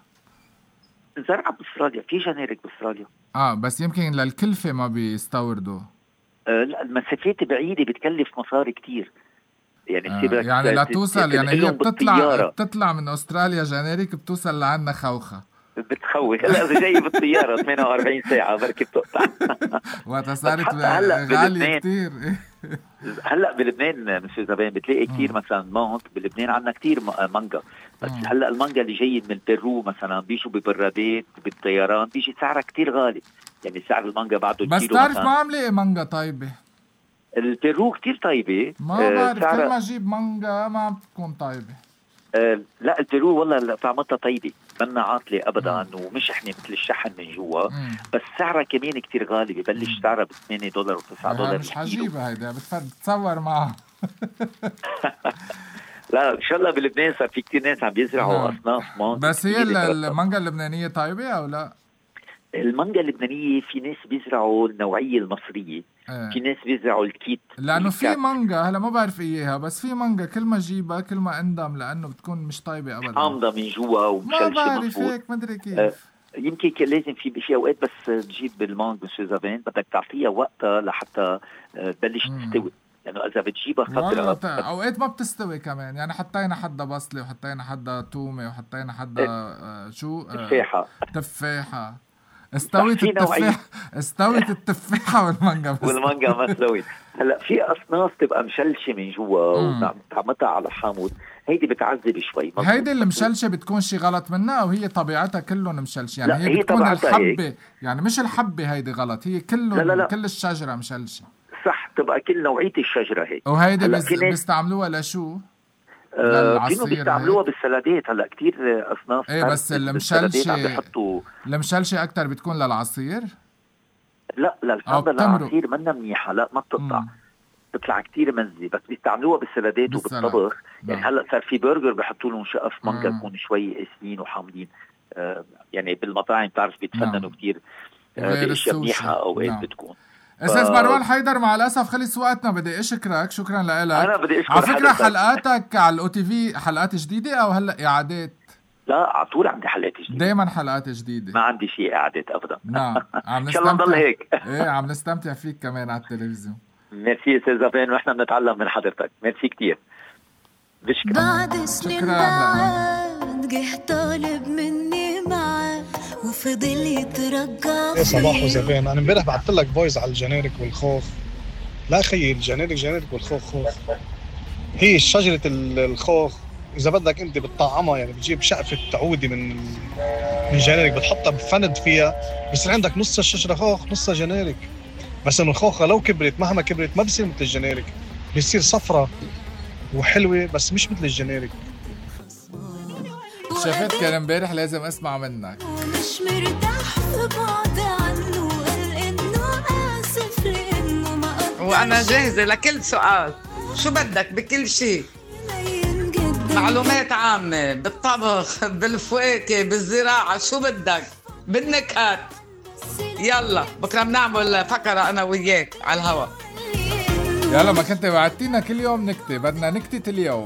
زرعه باستراليا، في جنيريك باستراليا. اه بس يمكن للكلفة ما بيستوردوا. آه لا، المسافات بعيده بتكلف مصاري كتير، يعني آه بتصير يعني لا توصل، يعني هي بتطلع بالطيارة. بتطلع من استراليا جنيريك بتوصل لعنا خوخة. بتخوف. هلا اذا جاي بالطياره ثمانية وأربعين ساعه بركي بتقطع. وقتها صارت حتى هلا غالية بلبنان- كتير. هلا بلبنان مسيو زبان بتلاقي كتير مثلا مونت بلبنان، عندنا كتير م- مانجا، بس هلا المانجا اللي جاي من بيرو مثلا بيجوا ببرادات بالطيران، بيجي سعرها كتير غالي، يعني سعر المانجا بعده بس الكيلو تعرف مثلا. ما عم لاقي مانجا طيبة. البيرو كتير طيبة. ما آه، بعرف، كل سعرها- ما اجيب مانجا ما عم تكون طيبة. آه لا البيرو والله طعمتها طيبة، منا عاطلة ابدا ومشحنة مثل الشحن من جوا، بس سعرها كمان كتير غالي، ببلش سعرها ب ثمانية دولار و9 يعني دولار مش الكيلو. حجيبها هيدا، بتفرد بتصور معها. لا ان شاء الله بلبنان صار في كتير ناس عم بيزرعوا نعم. اصناف مانجا. بس هي ال- المانجا اللبنانية طيبة او لا؟ المانجا اللبنانية في ناس بيزرعوا النوعية المصرية، ايه. في ناس بيزرعوا الكيت. لانه في الكات. مانجا هلا ما بعرف اياها، بس في مانجا كل ما اجيبها كل ما اندم لانه بتكون مش طيبة ابدا. حامضة من جوا ما ومشلشة بعرف مظبوط. هيك، ما ادري كيف. آه، يمكن كان لازم في في اوقات بس تجيب بالمانجا مسيو زافين بدك تعطيها وقتها لحتى آه، تبلش تستوي، لانه اذا بتجيبها والله خضراء ت- اوقات ما بتستوي كمان، يعني حطينا حدا بصلة وحطينا حدا تومة وحطينا حدا آه شو آه تفاحة. تفاحة استوت في نوعية. التفاحة استوت التفاحة والمانجا بس. والمانجا ما سويت. هلا في اصناف تبقى مشلشه من جوا وطعمتها على حامض، هيدي بتعذب شوي. مظبوط. هيدي المشلشة بتكون شي غلط منها او هي طبيعتها كلهم مشلش؟ يعني لا، هي, هي بتكون طبيعتها الحبة هيك. يعني مش الحبة هيدي غلط، هي كله لا، لا، لا. كل الشجرة مشلشة. صح، تبقى كل نوعيه الشجره هيك. وهيدي هلا بس في ناس- بيستعملوها لشو؟ فينو بيستعملوها بالسلادات. هلا كتير اصناف. ايه بس المشلشة المشلشة اكتر بتكون للعصير؟ لا لا الكامبر للعصير منا منيحة، لا ما بتقطع، بتطلع كتير مزي، بس بيستعملوها بالسلادات وبالطبخ. يعني هلا صار في برجر بحطوا لهم شقف مانجا يكون شوي قاسيين وحامضين. آه يعني بالمطاعم بتعرف بيتفننوا كتير آه باشياء منيحة اوقات نعم. بتكون. استاذ ف... مروان حيدر مع الاسف خلص وقتنا، بدي اشكرك، شكرا لك. انا بدي اشكر على فكره حلقاتك على الاو تي في حلقات جديده او هلا اعادات؟ لا على طول عندي حلقات جديده، دايما حلقات جديده، ما عندي شيء اعادات ابدا. نعم عم ان شاء الله نضل هيك. ايه عم نستمتع فيك كمان على التلفزيون. ميرسي استاذ زفان، ونحن بنتعلم من حضرتك. ميرسي كتير، بشكرك. بعد سنين بعد جه طالب مني معاه وفضل يترجى. يا صباح وزفان، انا امبارح بعثت لك فويس على الجنيريك والخوخ. لا خيي الجنيريك جنيريك والخوخ خوخ. هي شجرة الخوخ إذا بدك أنت بتطعمها، يعني بتجيب شقفة عودي من من جنيريك بتحطها بفند فيها، بصير عندك نص الشجرة خوخ نصها جنيريك. بس إنه الخوخة لو كبرت مهما كبرت ما بصير مثل الجنيريك، بيصير صفرة وحلوة بس مش مثل الجنيريك. شفت كان امبارح لازم اسمع منك. مش مرتاح في بعد عنه، قال إنه آسف لإنه ما قدرش. وأنا جاهزة لكل سؤال، شو بدك بكل شيء. معلومات عامة بالطبخ بالفواكه بالزراعة، شو بدك بالنكهات. يلا بكرة بنعمل فقرة أنا وياك على الهواء. يلا ما كنت وعدتينا كل يوم نكتة، بدنا نكتة اليوم.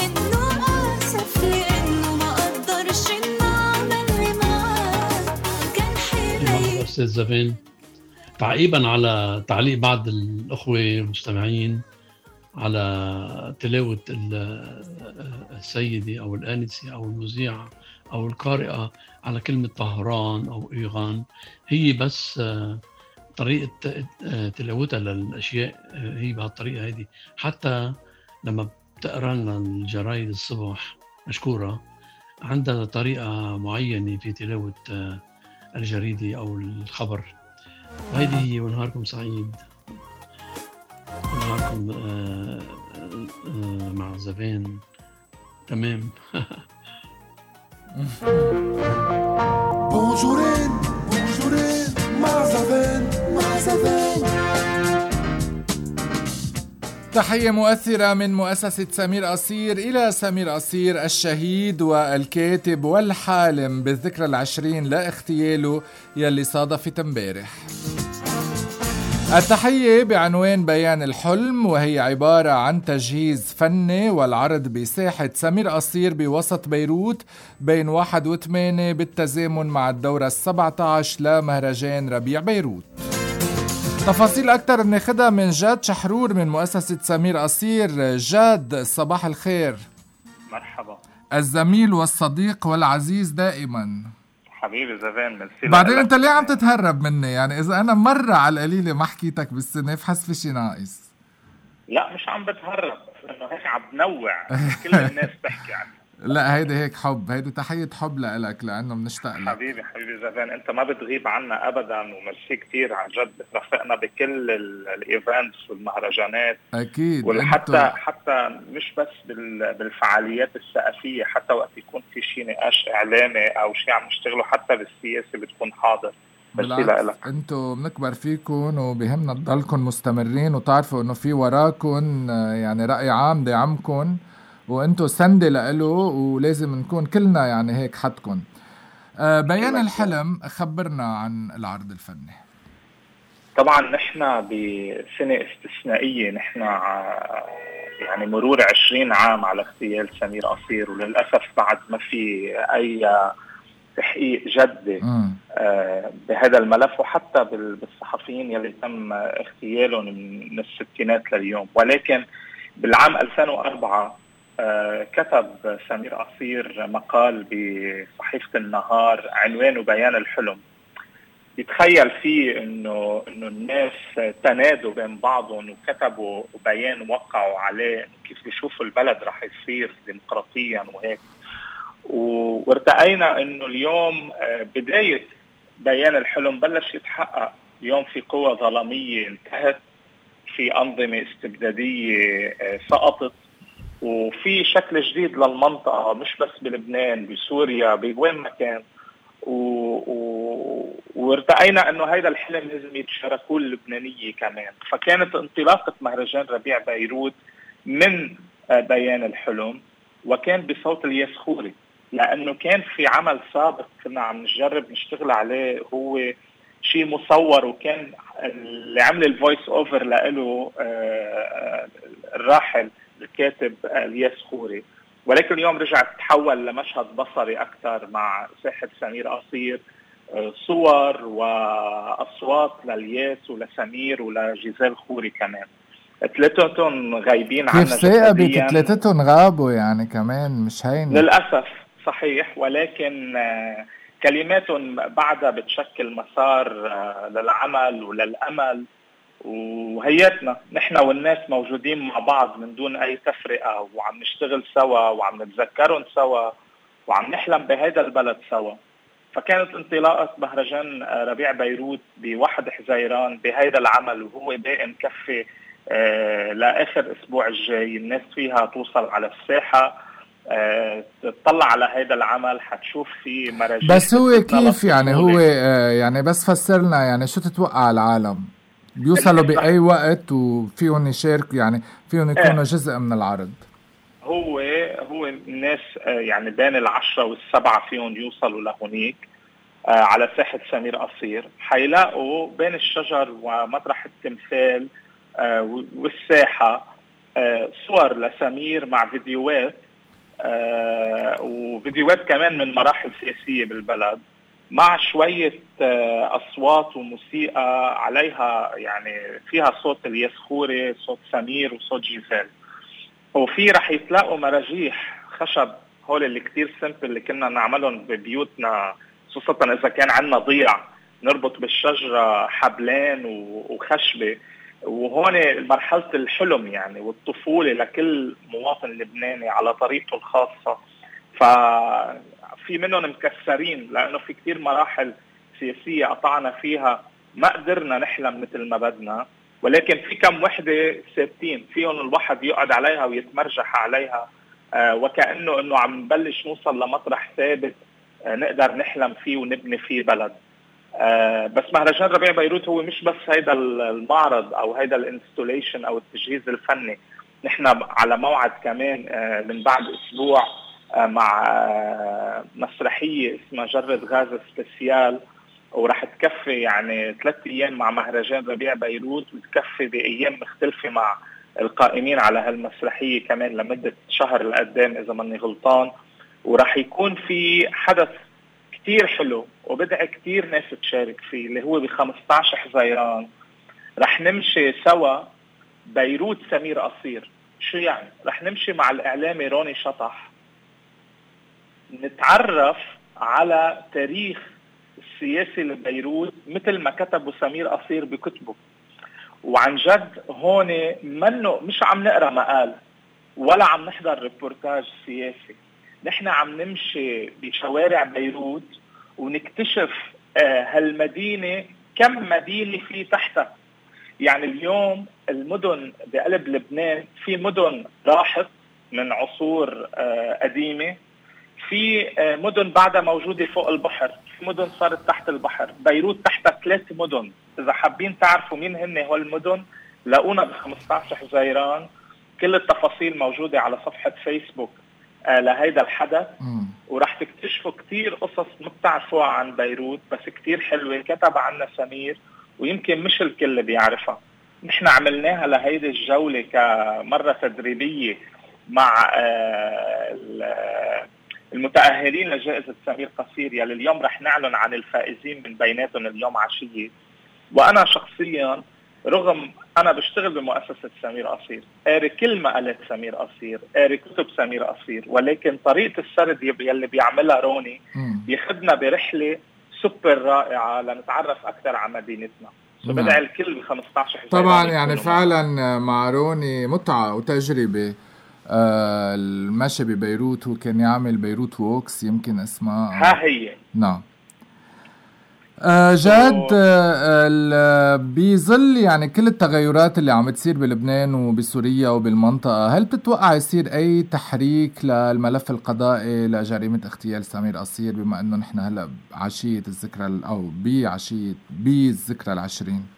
أستاذ زفان، تعقيبا على تعليق بعض الأخوة المستمعين على تلاوة السيدة أو الآنسة أو المذيعة أو القارئة على كلمة طهران أو إيغان، هي بس طريقة تلاوتها للأشياء هي بهالطريقة هذه. حتى لما بتقرأ لنا الجرايد الصبح مشكورة، عندها طريقة معينة في تلاوة الجريدة أو الخبر. هذه هي. ونهاركم سعيد. ونهاركم آه آه مع زفان. تمام. بونجورين بونجورين مع زفان مع زفان. تحية مؤثرة من مؤسسة سمير قصير إلى سمير قصير الشهيد والكاتب والحالم بالذكرى العشرين لاغتياله يلي صادفت امبارح. التحية بعنوان بيان الحلم، وهي عبارة عن تجهيز فني والعرض بساحة سمير قصير بوسط بيروت بين واحد وثمانية بالتزامن مع الدورة السبعة عشر لمهرجان ربيع بيروت. تفاصيل أكتر بناخدها من جاد شحرور من مؤسسة سمير قصير. جاد صباح الخير. مرحبا. الزميل والصديق والعزيز دائما. حبيبي زفان، ميرسي. بعدين انت ليه عم تتهرب مني؟ يعني اذا انا مرة على القليلة ما حكيتك بالسنة بحس في شي ناقص. لا مش عم بتهرب، انه هيك عم بنوع كل الناس تحكي عنه. لا هيدي هيك حب، هيدي تحية حب لك لأنه بنشتاق لك. حبيبي حبيبي زفان، انت ما بتغيب عنا ابدا، وميرسي كتير عن جد. بترافقنا بكل الايفنتس والمهرجانات اكيد. وحتى انتو... حتى مش بس بالفعاليات الثقافية، حتى وقت يكون في شيء نقاش اعلامي او شيء عم نشتغله حتى بالسياسة بتكون حاضر. بالعكس انتو بنكبر فيكم وبهمنا تضلكم مستمرين، وتعرفوا انه في وراكم يعني رأي عام دعمكم، وانتو سندة لإله، ولازم نكون كلنا يعني هيك حدكم. آه بيان الحلم، خبرنا عن العرض الفني. طبعا نحن بسنة استثنائية، نحن يعني مرور عشرين عام على اغتيال سمير قصير، وللأسف بعد ما في أي تحقيق جدي آه بهذا الملف، وحتى بالصحفيين يلي تم اغتيالهم من الستينات لليوم. ولكن بالعام ألفين وأربعة آه كتب سمير قصير مقال بصحيفة النهار عنوانه بيان الحلم، يتخيل فيه انه انه الناس تنادوا بين بعضهم وكتبوا بيان وقعوا عليه كيف بيشوفوا البلد رح يصير ديمقراطيا وهيك. وارتقينا انه اليوم آه بداية بيان الحلم بلش يتحقق. اليوم في قوى ظلامية انتهت، في أنظمة استبدادية آه سقطت، وفي شكل جديد للمنطقة مش بس بلبنان، بسوريا، بوين ما كان. و... و... وارتقينا انه هيدا الحلم لازم يتشاركوه اللبنانية كمان. فكانت انطلاقة مهرجان ربيع بيروت من بيان الحلم، وكان بصوت الياس خوري، لانه كان في عمل سابق كنا عم نجرب نشتغل عليه، هو شيء مصور، وكان اللي عمل الفويس اوفر له الراحل الكاتب الياس خوري. ولكن اليوم رجعت تتحول لمشهد بصري اكثر مع ساحة سمير قصير، صور واصوات للياس ولسمير ولجيزيل خوري كمان. ثلاثتهم غايبين عنا كيف ثاقبك ثلاثتهم غابوا يعني كمان مش هين للأسف. صحيح، ولكن كلماتهم بعدها بتشكل مسار للعمل وللأمل. وهياتنا نحن والناس موجودين مع بعض من دون أي تفرقة، وعم نشتغل سوا وعم نتذكرهم سوا وعم نحلم بهذا البلد سوا. فكانت انطلاقة مهرجان ربيع بيروت بواحد حزيران بهذا العمل، وهو باقي مكفي آه لآخر أسبوع الجاي. الناس فيها توصل على الساحة، آه تطلع على هذا العمل، حتشوف فيه مراجع. بس هو كيف يعني هو آه يعني بس فسرنا يعني شو تتوقع العالم بيوصلوا بأي وقت وفيهم يشاركوا، يعني فيهم يكونوا جزء من العرض؟ هو هو الناس آه يعني بين العشرة والسبعة فيهم يوصلوا لهونيك آه على ساحة سمير قصير. حيلاقوا بين الشجر ومطرح التمثال آه والساحة آه صور لسمير مع فيديوهات آه وفيديوهات كمان من مراحل سياسية بالبلد، مع شوية آه أصوات وموسيقى عليها، يعني فيها صوت الياس خوري، صوت سمير، وصوت جيزيل. وفي رح يتلاقوا مراجيح خشب، هول اللي كتير سمبل اللي كنا نعملهم ببيوتنا، خصوصا إذا كان عندنا ضيع نربط بالشجرة حبلان وخشبة. وهون مرحلة الحلم يعني والطفولة لكل مواطن لبناني على طريقته الخاصة. ففي منهم مكسرين لأنه في كتير مراحل سياسية قطعنا فيها ما قدرنا نحلم مثل ما بدنا، ولكن في كم وحدة ثابتين فيهم الواحد يقعد عليها ويتمرجح عليها آه وكأنه أنه عم نبلش نوصل لمطرح ثابت آه نقدر نحلم فيه ونبني فيه بلد. آه بس مهرجان ربيع بيروت هو مش بس هيدا المعرض او هيدا الانستوليشن او التجهيز الفني. نحن على موعد كمان آه من بعد اسبوع آه مع آه مسرحية اسمها جرد غاز سبيسيال، ورح تكفي يعني ثلاث ايام مع مهرجان ربيع بيروت، وتكفي بايام مختلفة مع القائمين على هالمسرحية كمان لمدة شهر لقدام اذا ماني غلطان. ورح يكون في حدث كتير حلو وبدعي كتير ناس تشارك فيه، اللي هو بخمستعش حزيران رح نمشي سوا بيروت سمير قصير. شو يعني؟ رح نمشي مع الإعلامي روني شطح، نتعرف على تاريخ السياسي لبيروت مثل ما كتبه سمير قصير بكتبه. وعن جد هون منه مش عم نقرأ مقال ولا عم نحضر ريبورتاج سياسي، نحن عم نمشي بشوارع بيروت ونكتشف آه هالمدينة كم مدينة في تحتها. يعني اليوم المدن بقلب لبنان في مدن راحت من عصور آه قديمة، في آه مدن بعدها موجودة فوق البحر، في مدن صارت تحت البحر. بيروت تحتها ثلاث مدن. إذا حابين تعرفوا مين هن هول المدن لاقونا بخمستعش حزيران. كل التفاصيل موجودة على صفحة فيسبوك آه لهيدا الحدث، ورح تكتشفوا كتير قصص ما بتعرفوها عن بيروت بس كتير حلوة كتب عنها سمير، ويمكن مش الكل بيعرفها. نحن عملناها لهيدي الجولة كمرة تدريبية مع آه المتأهلين لجائزة سمير قصير، يلي اليوم رح نعلن عن الفائزين من بيناتهم اليوم عشية. وأنا شخصيا رغم أنا بشتغل بمؤسسة سمير قصير، قاري كل مقالات سمير قصير، قاري كتب سمير قصير، ولكن طريقة السرد يلي بيعملها روني بياخدنا برحلة سوبر رائعة لنتعرف أكثر على مدينتنا. بدعي الكل بخمستعش حزيران. طبعا يعني فعلا مع روني متعة وتجربة. آه المشي ببيروت، هو كان يعمل بيروت ووكس يمكن اسمها. ها هي. نعم. آه جاد، آه بظل يعني كل التغيرات اللي عم تصير بلبنان وبسوريا وبالمنطقة، هل بتتوقع يصير أي تحريك للملف القضائي لجريمة اغتيال سمير قصير، بما أنه نحن هلأ بعشية الذكرى أو بعشية بالذكرى العشرين؟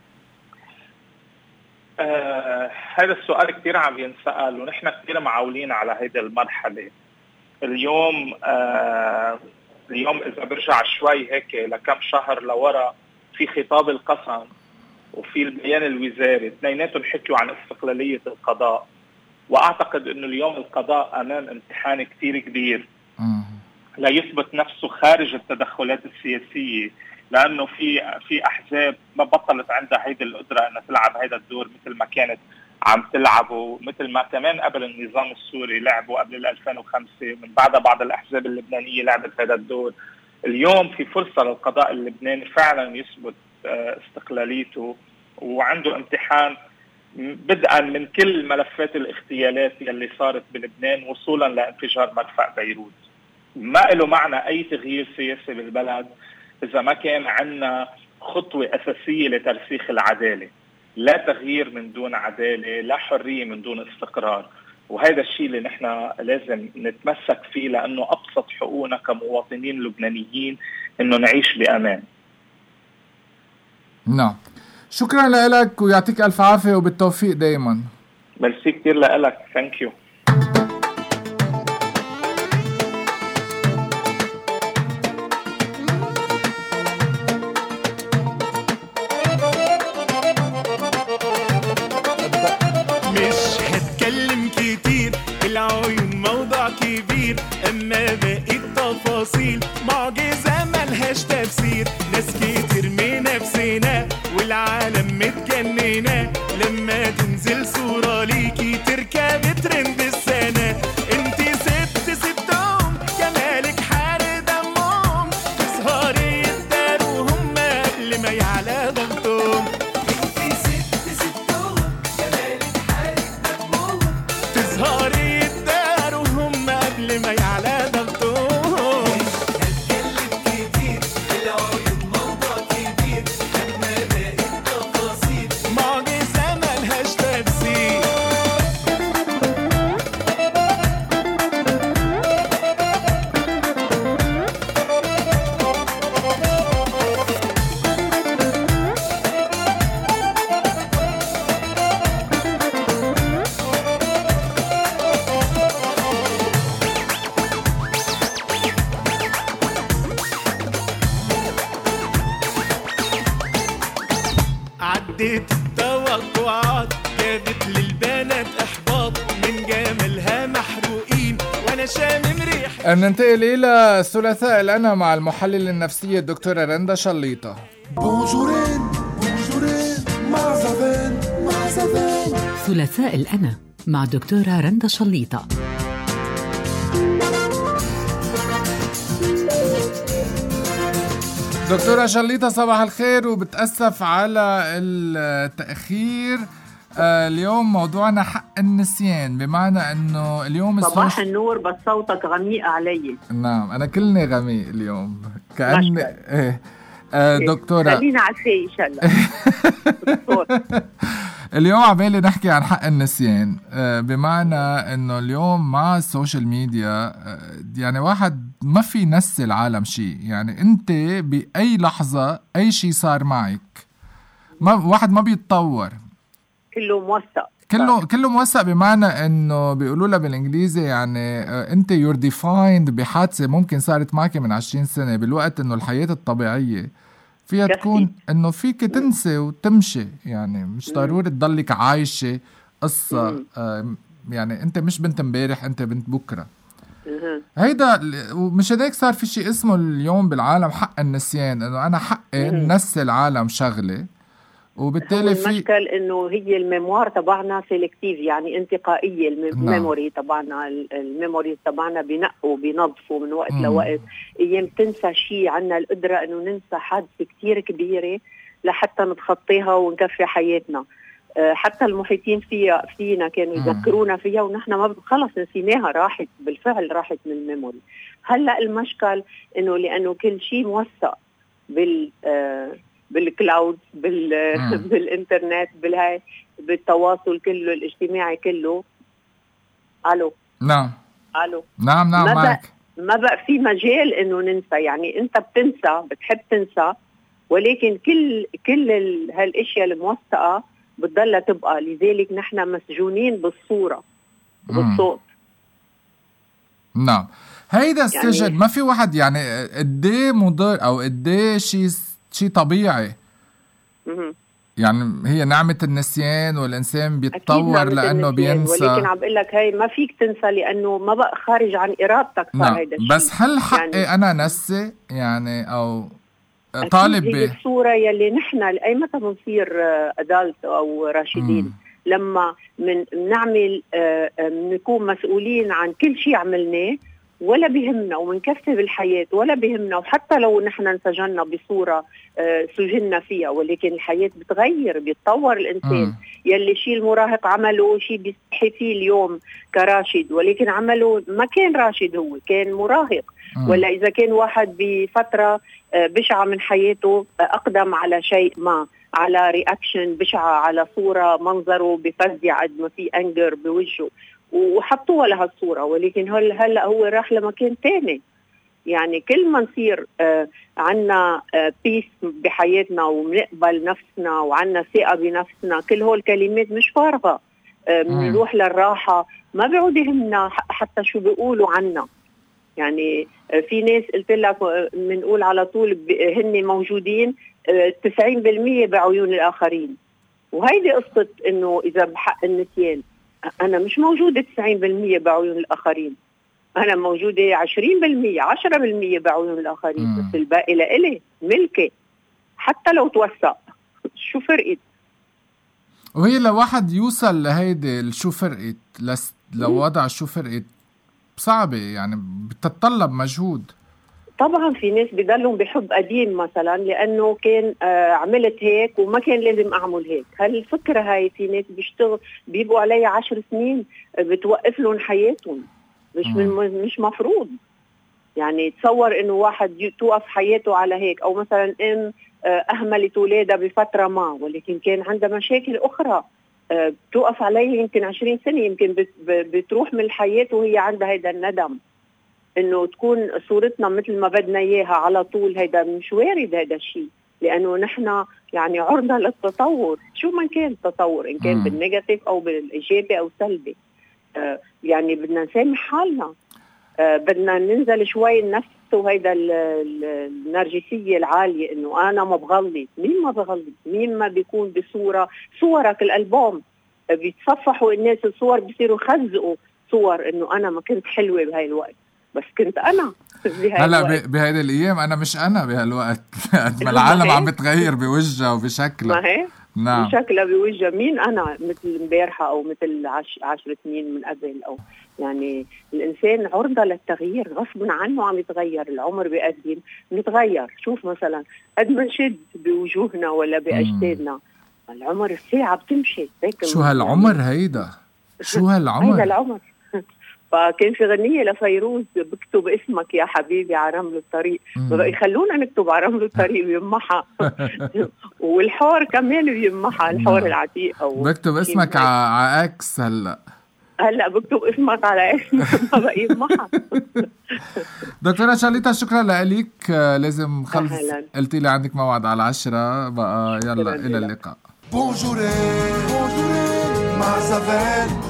آه هذا السؤال كتير عم ينسأل، ونحن كتير معولين على هيدي المرحلة. اليوم آه اليوم إذا برجع شوي هيك لكم شهر لورا، في خطاب القسم وفي البيان الوزاري، اثنيناتهم حكوا عن استقلالية القضاء. وأعتقد أنه اليوم القضاء أمام امتحان كتير كبير لا يثبت نفسه خارج التدخلات السياسية، لأنه في في أحزاب ما بطلت عندها هيدي القدرة أنها تلعب هيدا الدور مثل ما كانت عم تلعبوا، مثل ما كمان قبل النظام السوري لعبوا قبل ألفين وخمسة، من بعدها بعض الأحزاب اللبنانية لعبت هذا الدور. اليوم في فرصة للقضاء اللبناني فعلا يثبت استقلاليته، وعنده امتحان بدءا من كل ملفات الاغتيالات اللي صارت بلبنان وصولا لانفجار مرفأ بيروت. ما له معنى أي تغيير سياسي بالبلد إذا ما كان عندنا خطوة أساسية لترسيخ العدالة. لا تغيير من دون عدالة، لا حرية من دون استقرار. وهذا الشيء اللي نحن لازم نتمسك فيه، لأنه أبسط حقوقنا كمواطنين لبنانيين إنه نعيش بأمان. نعم، شكرا لك ويعطيك ألف عافية وبالتوفيق دايما. ميرسي كتير لك. ثانك يو. العيون موضوع كبير، أما باقي التفاصيل معجزة ملهاش تفسير. ناس كتير من نفسنا والعالم متجننة، لما تنزل صورة ليكي تركب ترند السنة. انتي ست ستهم جمالك حار دمهم، تسهري يداروهم قبل ما يعلى ضغطهم. انتي ست ستهم جمالك حار دمهم، تسهري ما يعلى ضغطهم. هتكلم كتير العيون موضوع كبير، أما باقي التفاصيل معجزة ملهاش تفسير. عدت التوقعات، جابت للبنات احباط، من جمالها محروقين وانا شامم ريحه. ننتقل الى الثلاثاء الأنا مع المحلل النفسي الدكتورة رندا شليطة. بونجورين بونجورين مع زفين مع زفين. ثلاثاء الأنا مع دكتورة رندا شليطة. دكتورة شليطة صباح الخير، وبتأسف على التأخير. آه اليوم موضوعنا حق النسيان، بمعنى انه اليوم صباح السوش... النور، بس صوتك غميق علي. نعم انا كلني غميق اليوم كأني ايه آه دكتورة خلينا على الشيء ان شاء الله. اليوم عبالي نحكي عن حق النسيان، آه بمعنى انه اليوم مع السوشيال ميديا آه يعني واحد ما في نسي العالم شيء. يعني انت بأي لحظة اي شيء صار معك، ما واحد ما بيتطور، كله موثق، كله كله موثق. بمعنى انه بيقولوا لها بالانجليزي يعني آه انت you're defined بحادثة ممكن صارت معك من عشرين سنة، بالوقت انه الحياة الطبيعية فيها تكون انه فيك تنسي وتمشي. يعني مش ضروري تضلك عايشة قصة آه يعني انت مش بنت امبارح، انت بنت بكرة. هيدا ومش هيك صار في شيء اسمه اليوم بالعالم حق النسيان، انه انا حقي نسي العالم شغلة، وبالتالي في المشكل انه هي الميموار تبعنا سيلكتيف، يعني انتقائيه. الميموري تبعنا الميموري تبعنا بنقوا بنظفوا من وقت مم. لوقت. ايام تنسى شيء، عنا القدره انه ننسى حادثه كتير كبيره لحتى نتخطيها ونكفي حياتنا. حتى المحيطين فيها فينا كانوا يذكرونا فيها، ونحن ما خلص نسيناها، راحت بالفعل، راحت من الميموري. هلا المشكل انه لانه كل شيء موثق بال آه بالكلاود بال بالانترنت بالهاي بالتواصل كله الاجتماعي كله. الو نعم الو نعم نعم ما معك. بقى ما بقى في مجال انه ننسى، يعني انت بتنسى بتحب تنسى، ولكن كل كل ال... هالاشياء الموثقه بتضلها تبقى، لذلك نحن مسجونين بالصوره بالصوت. نعم هيدا السجن يعني ما في واحد يعني قديه مضر او قديه شيء شيء طبيعي. مم. يعني هي نعمة النسيان والإنسان بيتطور لأنه بينسى، ولكن عم بقول لك هي ما فيك تنسى لأنه ما بقى خارج عن إرادتك صار. نعم. هيدا الشيء بس هل حقي يعني أنا نسي يعني أو طالب طالب هي ب الصورة يلي نحن أي متى بنصير أدالت أو راشدين مم. لما من نعمل نكون مسؤولين عن كل شيء عملناه ولا بيهمنا ومنكفي بالحياة ولا بيهمنا، وحتى لو نحن انسجننا بصورة سجلنا فيها، ولكن الحياة بتغير بيتطور الإنسان. مم. يلي شيء المراهق عمله شيء بيستحي فيه اليوم كراشد، ولكن عمله ما كان راشد، هو كان مراهق. مم. ولا إذا كان واحد بفترة بشعة من حياته أقدم على شيء ما، على رياكشن بشعة، على صورة منظره بفزع قد ما في أنجر بوجهه وحطوها لهالصورة، ولكن هلأ هو راح لمكان تاني. يعني كل ما نصير آه عنا آه بيس بحياتنا ومنقبل نفسنا وعنا ثقة بنفسنا، كل هول كلمات مش فارغة. آه منروح للراحة، ما بيعود يهمنا حتى شو بيقولوا عنا. يعني آه في ناس قلت لك بنقول على طول هن موجودين آه تسعين بالمية بعيون الآخرين، وهيدي قصة إنه إذا بحق النسيان أنا مش موجودة تسعين بالمية بعيون الآخرين، أنا موجودة عشرين بالمية عشرة بالمية بعيون الآخرين. مم. بس الباقي لإلي ملكي حتى لو توثق. شو فرقت؟ وهي لواحد يوصل لهيدي شو فرقت لس... لو وضع شو فرقت صعبة، يعني بتتطلب مجهود. طبعا في ناس بيضلوا بحب قديم مثلا لأنه كان آه عملت هيك وما كان لازم أعمل هيك. هالفكرة هاي في ناس بيشتغل بيبقوا عليها عشر سنين بتوقف لهم حياتهم، مش من مش مفروض. يعني تصور إنه واحد توقف حياته على هيك، أو مثلا إم آه أهملت ولادها بفترة ما، ولكن كان عندها مشاكل أخرى آه بتوقف عليها يمكن عشرين سنة، يمكن بت بتروح من الحياة وهي عندها هيدا الندم. إنه تكون صورتنا مثل ما بدنا إياها على طول، هيدا مش وارد هيدا الشيء، لأنه نحن يعني عرضة للتطور، شو ما كان التطور إن كان بالنيجاتيف أو بالإيجابي أو سلبي. آه يعني بدنا نسامح حالنا، آه بدنا ننزل شوي النفس وهيدا النرجسية العالية، إنه أنا ما بغلط. مين ما بغلط؟ مين ما بيكون بصورة صورك الألبوم آه بيتصفحوا الناس الصور بيصيروا خزقوا صور إنه أنا ما كنت حلوة بهاي الوقت، بس كنت أنا هلا بهيدي الأيام أنا مش أنا بهالوقت. قد ما العالم عم بتغير بوجهها وبشكلها. ما هي نعم بشكلها بوجهها. مين أنا مثل امبارحة أو مثل عش... عشر سنين من قبل؟ أو يعني الإنسان عرضة للتغيير غصب عنه، عم يتغير. العمر بيقدم نتغير. شوف مثلا قد ما نشد بوجوهنا ولا بأجسادنا، العمر الساعة بتمشي هيك. شو هالعمر هيدا؟ شو هالعمر؟ هيدا العمر. فكان في غنية لفيروز بكتب اسمك يا حبيبي على رمل الطريق، بقى يخلونا نكتب على رمل الطريق بيمحى. والحور كمان بيمحى، الحور العتيق. أو بكتب اسمك على اكس. هلا هلا بكتب اسمك على اسمك ما بقى يمحى. دكتورة شارليتا شكرا لك. لازم خلص، قلتي لي عندك موعد على عشرة بقى. يلا إلى اللقاء. بونجورين بونجورين مع زفان.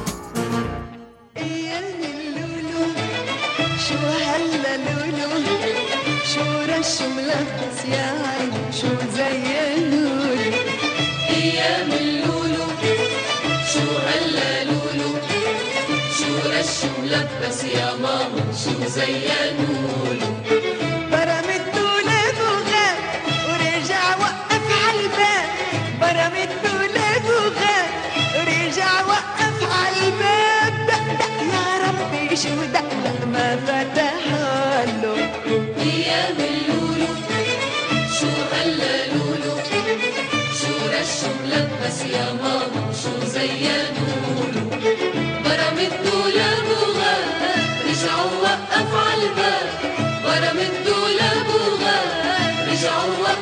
شو هلا لولو، شو رش ملبس يا عيني، شو زي اللولو. ايام اللولو شو هلا لولو، شو رش ملبس يا ماما، شو زي اللولو. برم الدولاب وغاب ورجع وقف عالباب، برم الدولاب وغاب ورجع وقف عالباب. دق يا ربي شو دق ما فتحها له. ايام اللولو شو هلا لولو، شو رش ملبس يا ماما، شو زينولو. برم الدولاب وغاب رجعوا وقف عالباب، برم الدولاب وغاب رجعوا وقف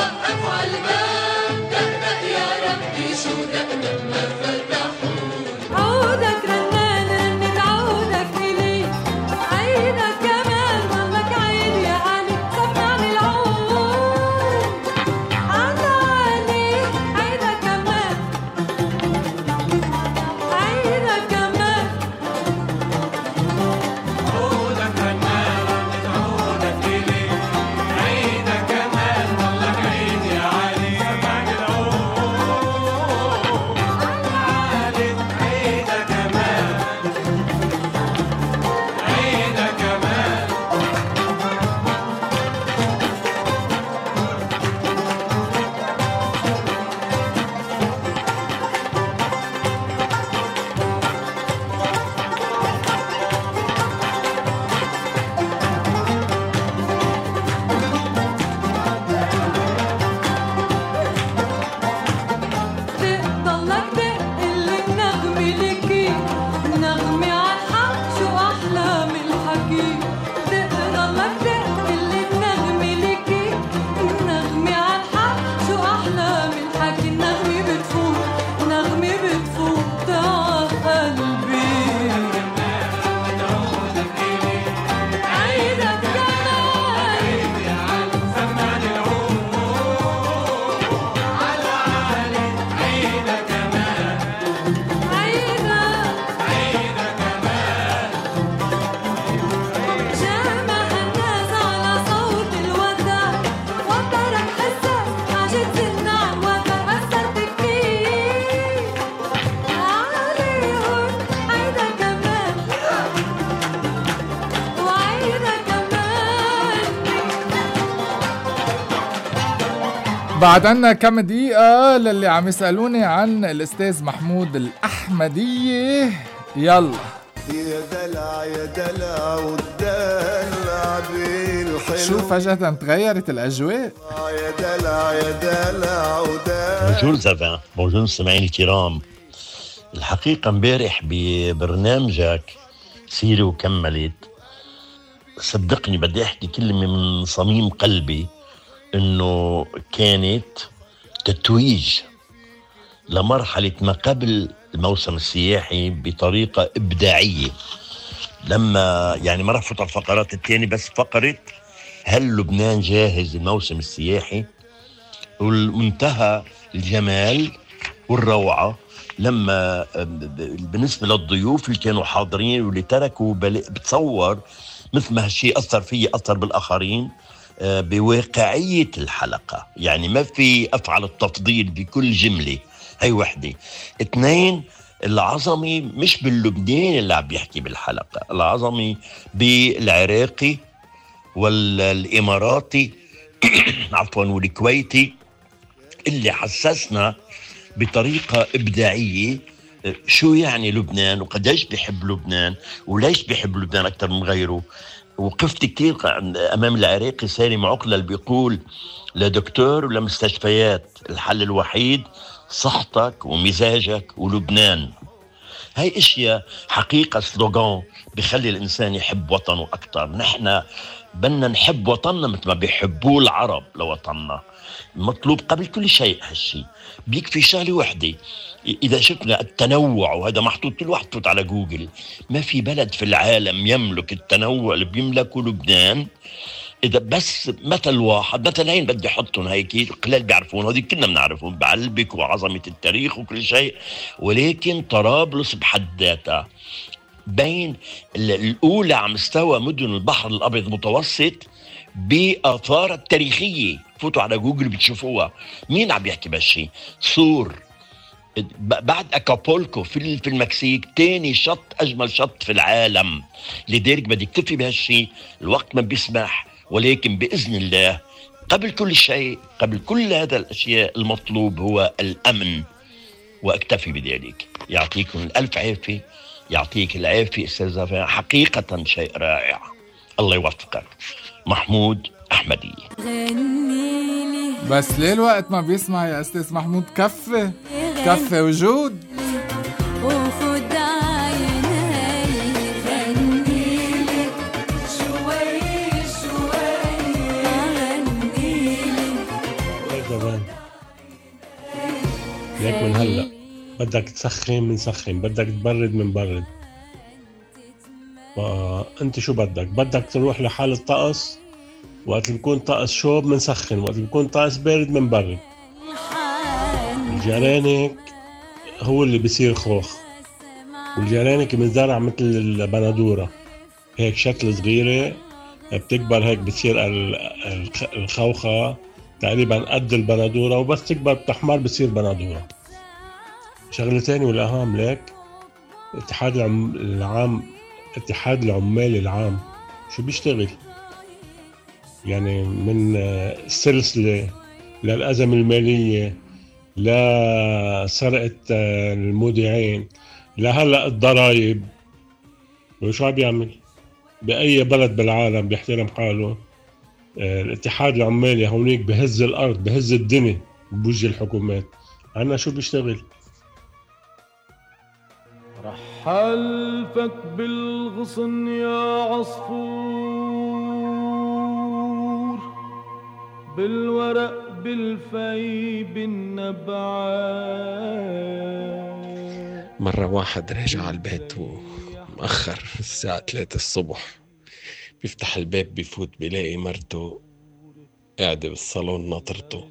وقف عالباب دقدق يا ربي شو دقدق ما فتحون عودك رنان رنت عودك إلي عيدك كمان ضلك عيد يا علي سمعني العود على علي عيدك كمان عيدك كمان عودك رنان رنت عودك إلي عيدك كمان ضلك عيد يا علي سمعني العود على علي عيدك كمان عيدك كمان دق ضلك دق اللي النغمة لكي نغمة عالحق شو أحلى من الحكي دق ضلك دق اللي النغمة لكي نغمة عالحق شو أحلى من الحكي النغمة بتفوت نغمة بتفوت عقلبي عيدك كمان سمعني العود على علي عيدك كمان عيدك عيدك كمان جمع الناس على صوت الوداع وترك حسك عجز النعم وتأثرت كتير عليهم عيدك كمان وعيدك كمان بعد عنا كم دقيقة للي عم يسألوني عن الأستاذ محمود الأحمدية. يلا يا دلع يا دلع والدلع بالحلو شو فجأة تغيرت الأجواء. يا دلع يا دلع ودلع بونجور زافان، بونجور مستمعين الكرام. الحقيقة امبارح ببرنامجك سيري وكملت، صدقني بدي احكي كلمة من صميم قلبي، انه كانت تتويج لمرحلة ما قبل الموسم السياحي بطريقة إبداعية. لما يعني ما رح فوت على الفقرات الثانية، بس فقرة هل لبنان جاهز الموسم السياحي، والمنتهى الجمال والروعة لما بالنسبة للضيوف اللي كانوا حاضرين واللي تركوا بتصور مثل ما هالشيء أثر فيه أثر بالآخرين بواقعية الحلقة. يعني ما في أفعل التفضيل بكل جملة، هي وحدة. اثنين، العظمي مش باللبناني اللي عم بيحكي بالحلقة، العظمي بالعراقي والإماراتي عفوا والكويتي، اللي حسسنا بطريقة إبداعية شو يعني لبنان وقديش بيحب لبنان وليش بيحب لبنان أكثر من غيره. وقفت كتير أمام العراقي سالم عقلة اللي بيقول لدكتور ولمستشفيات الحل الوحيد صحتك ومزاجك ولبنان. هاي اشياء حقيقة سلوغان بيخلي الإنسان يحب وطنه أكتر. نحن بدنا نحب وطننا مثل ما بيحبوه العرب لوطننا. مطلوب قبل كل شيء هالشي. بيكفي شغلة وحدة، إذا شفنا التنوع، وهذا محطوط كل واحد تفوت على جوجل، ما في بلد في العالم يملك التنوع اللي بيملكه لبنان. إذا بس مثل واحد مثلين بدي أحطهم هيك قليل بيعرفون، هذه كلنا بنعرفهم، بعلبك وعظمة التاريخ وكل شيء، ولكن طرابلس بحد ذاتها بين الأولى على مستوى مدن البحر الأبيض المتوسط بآثار التاريخية. فوتوا على جوجل بتشوفوها. مين عم يحكي بهالشي؟ سور بعد أكابولكو في في المكسيك تاني شط أجمل شط في العالم. لذلك بدي اكتفي بهالشي، الوقت ما بيسمح، ولكن بإذن الله قبل كل شيء، قبل كل هذا الأشياء، المطلوب هو الأمن، وأكتفي بذلك. يعطيكم الألف عافية. يعطيك العافية أستاذ زافان، حقيقة شيء رائع. الله يوفقك. محمود أحمدية. بس ليه الوقت ما بيسمع يا أستاذ محمود؟ كفي كفي وجود. وخد عيني غنيلك شوي شوي غنيلك زمان ليك من هلا بدك تسخن من سخن، بدك تبرد من برد. فأنت شو بدك؟ بدك تروح لحال الطقس، وقت بيكون طقس شوب من سخن، وقت بيكون طقس بارد من برد. الجرانك هو اللي بيصير خوخ، والجرانك بنزرع مثل البندورة هيك شكل صغيرة، بتكبر هيك بتصير الخوخة تقريبا قد البندورة، وبس تكبر بتحمر بتصير بندورة. شغلة تاني والأهم لك، اتحاد العم... العام اتحاد العمال العام شو بيشتغل؟ يعني من السلسلة للأزمة المالية، لا سرقة المودعين، لهلأ الضرايب، وشو عم بيعمل؟ بأي بلد بالعالم بيحترم حاله الاتحاد العمالي هونيك بهز الأرض بهز الدنيا بوجه الحكومات. عنا شو بيشتغل؟ حلفك بالغصن يا عصفور، بالورق بالفي بالنبعات. مرة واحد رجع على البيت ومأخر الساعة ثلاثة الصبح، بيفتح الباب بيفوت بيلاقي مرته قاعدة بالصالون ناطرته.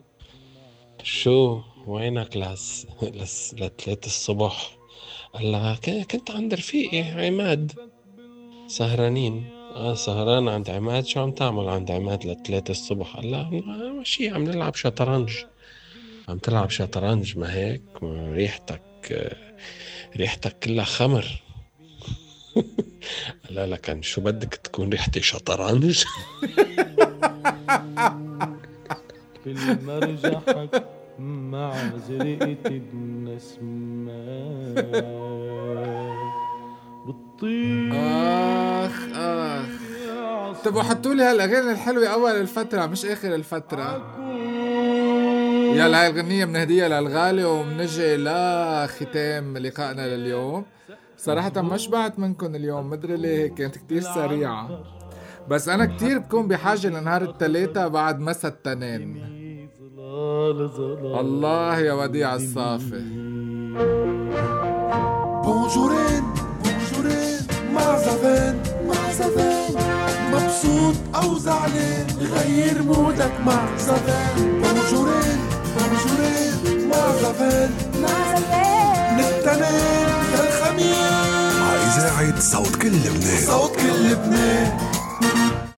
شو وينك لس لس لثلاثة الصبح؟ قال لها كنت عند رفيقي عماد سهرانين. اه سهران عند عماد؟ شو عم تعمل عند عماد لثلاثة الصبح؟ قال لها ماشي عم نلعب شطرنج. عم تلعب شطرنج؟ ما هيك ريحتك ريحتك كلها خمر. قال لها كان شو بدك تكون ريحتي شطرنج؟ في المرجحك مع زرقة النسمات بتطير. اخ اخ طب حطوا لي هالاغاني الحلوه اول الفتره مش اخر الفتره. يلا هاي الغنيه بنهديها للغالي وبنجي لختام لقائنا لليوم. صراحه ما شبعت منكم اليوم، مدري ليه كانت كتير سريعه، بس انا كتير بكون بحاجه لنهار الثلاثاء بعد مسا التنين. الله يا وديع الصافي. بونجورين بونجورين مع زفان مع زفان، مبسوط او زعلان غير مودك مع زفان. بونجورين بونجورين مع زفان مع زفان، من التنين للخميس. إذاعة صوت كل لبنان، صوت كل لبنان.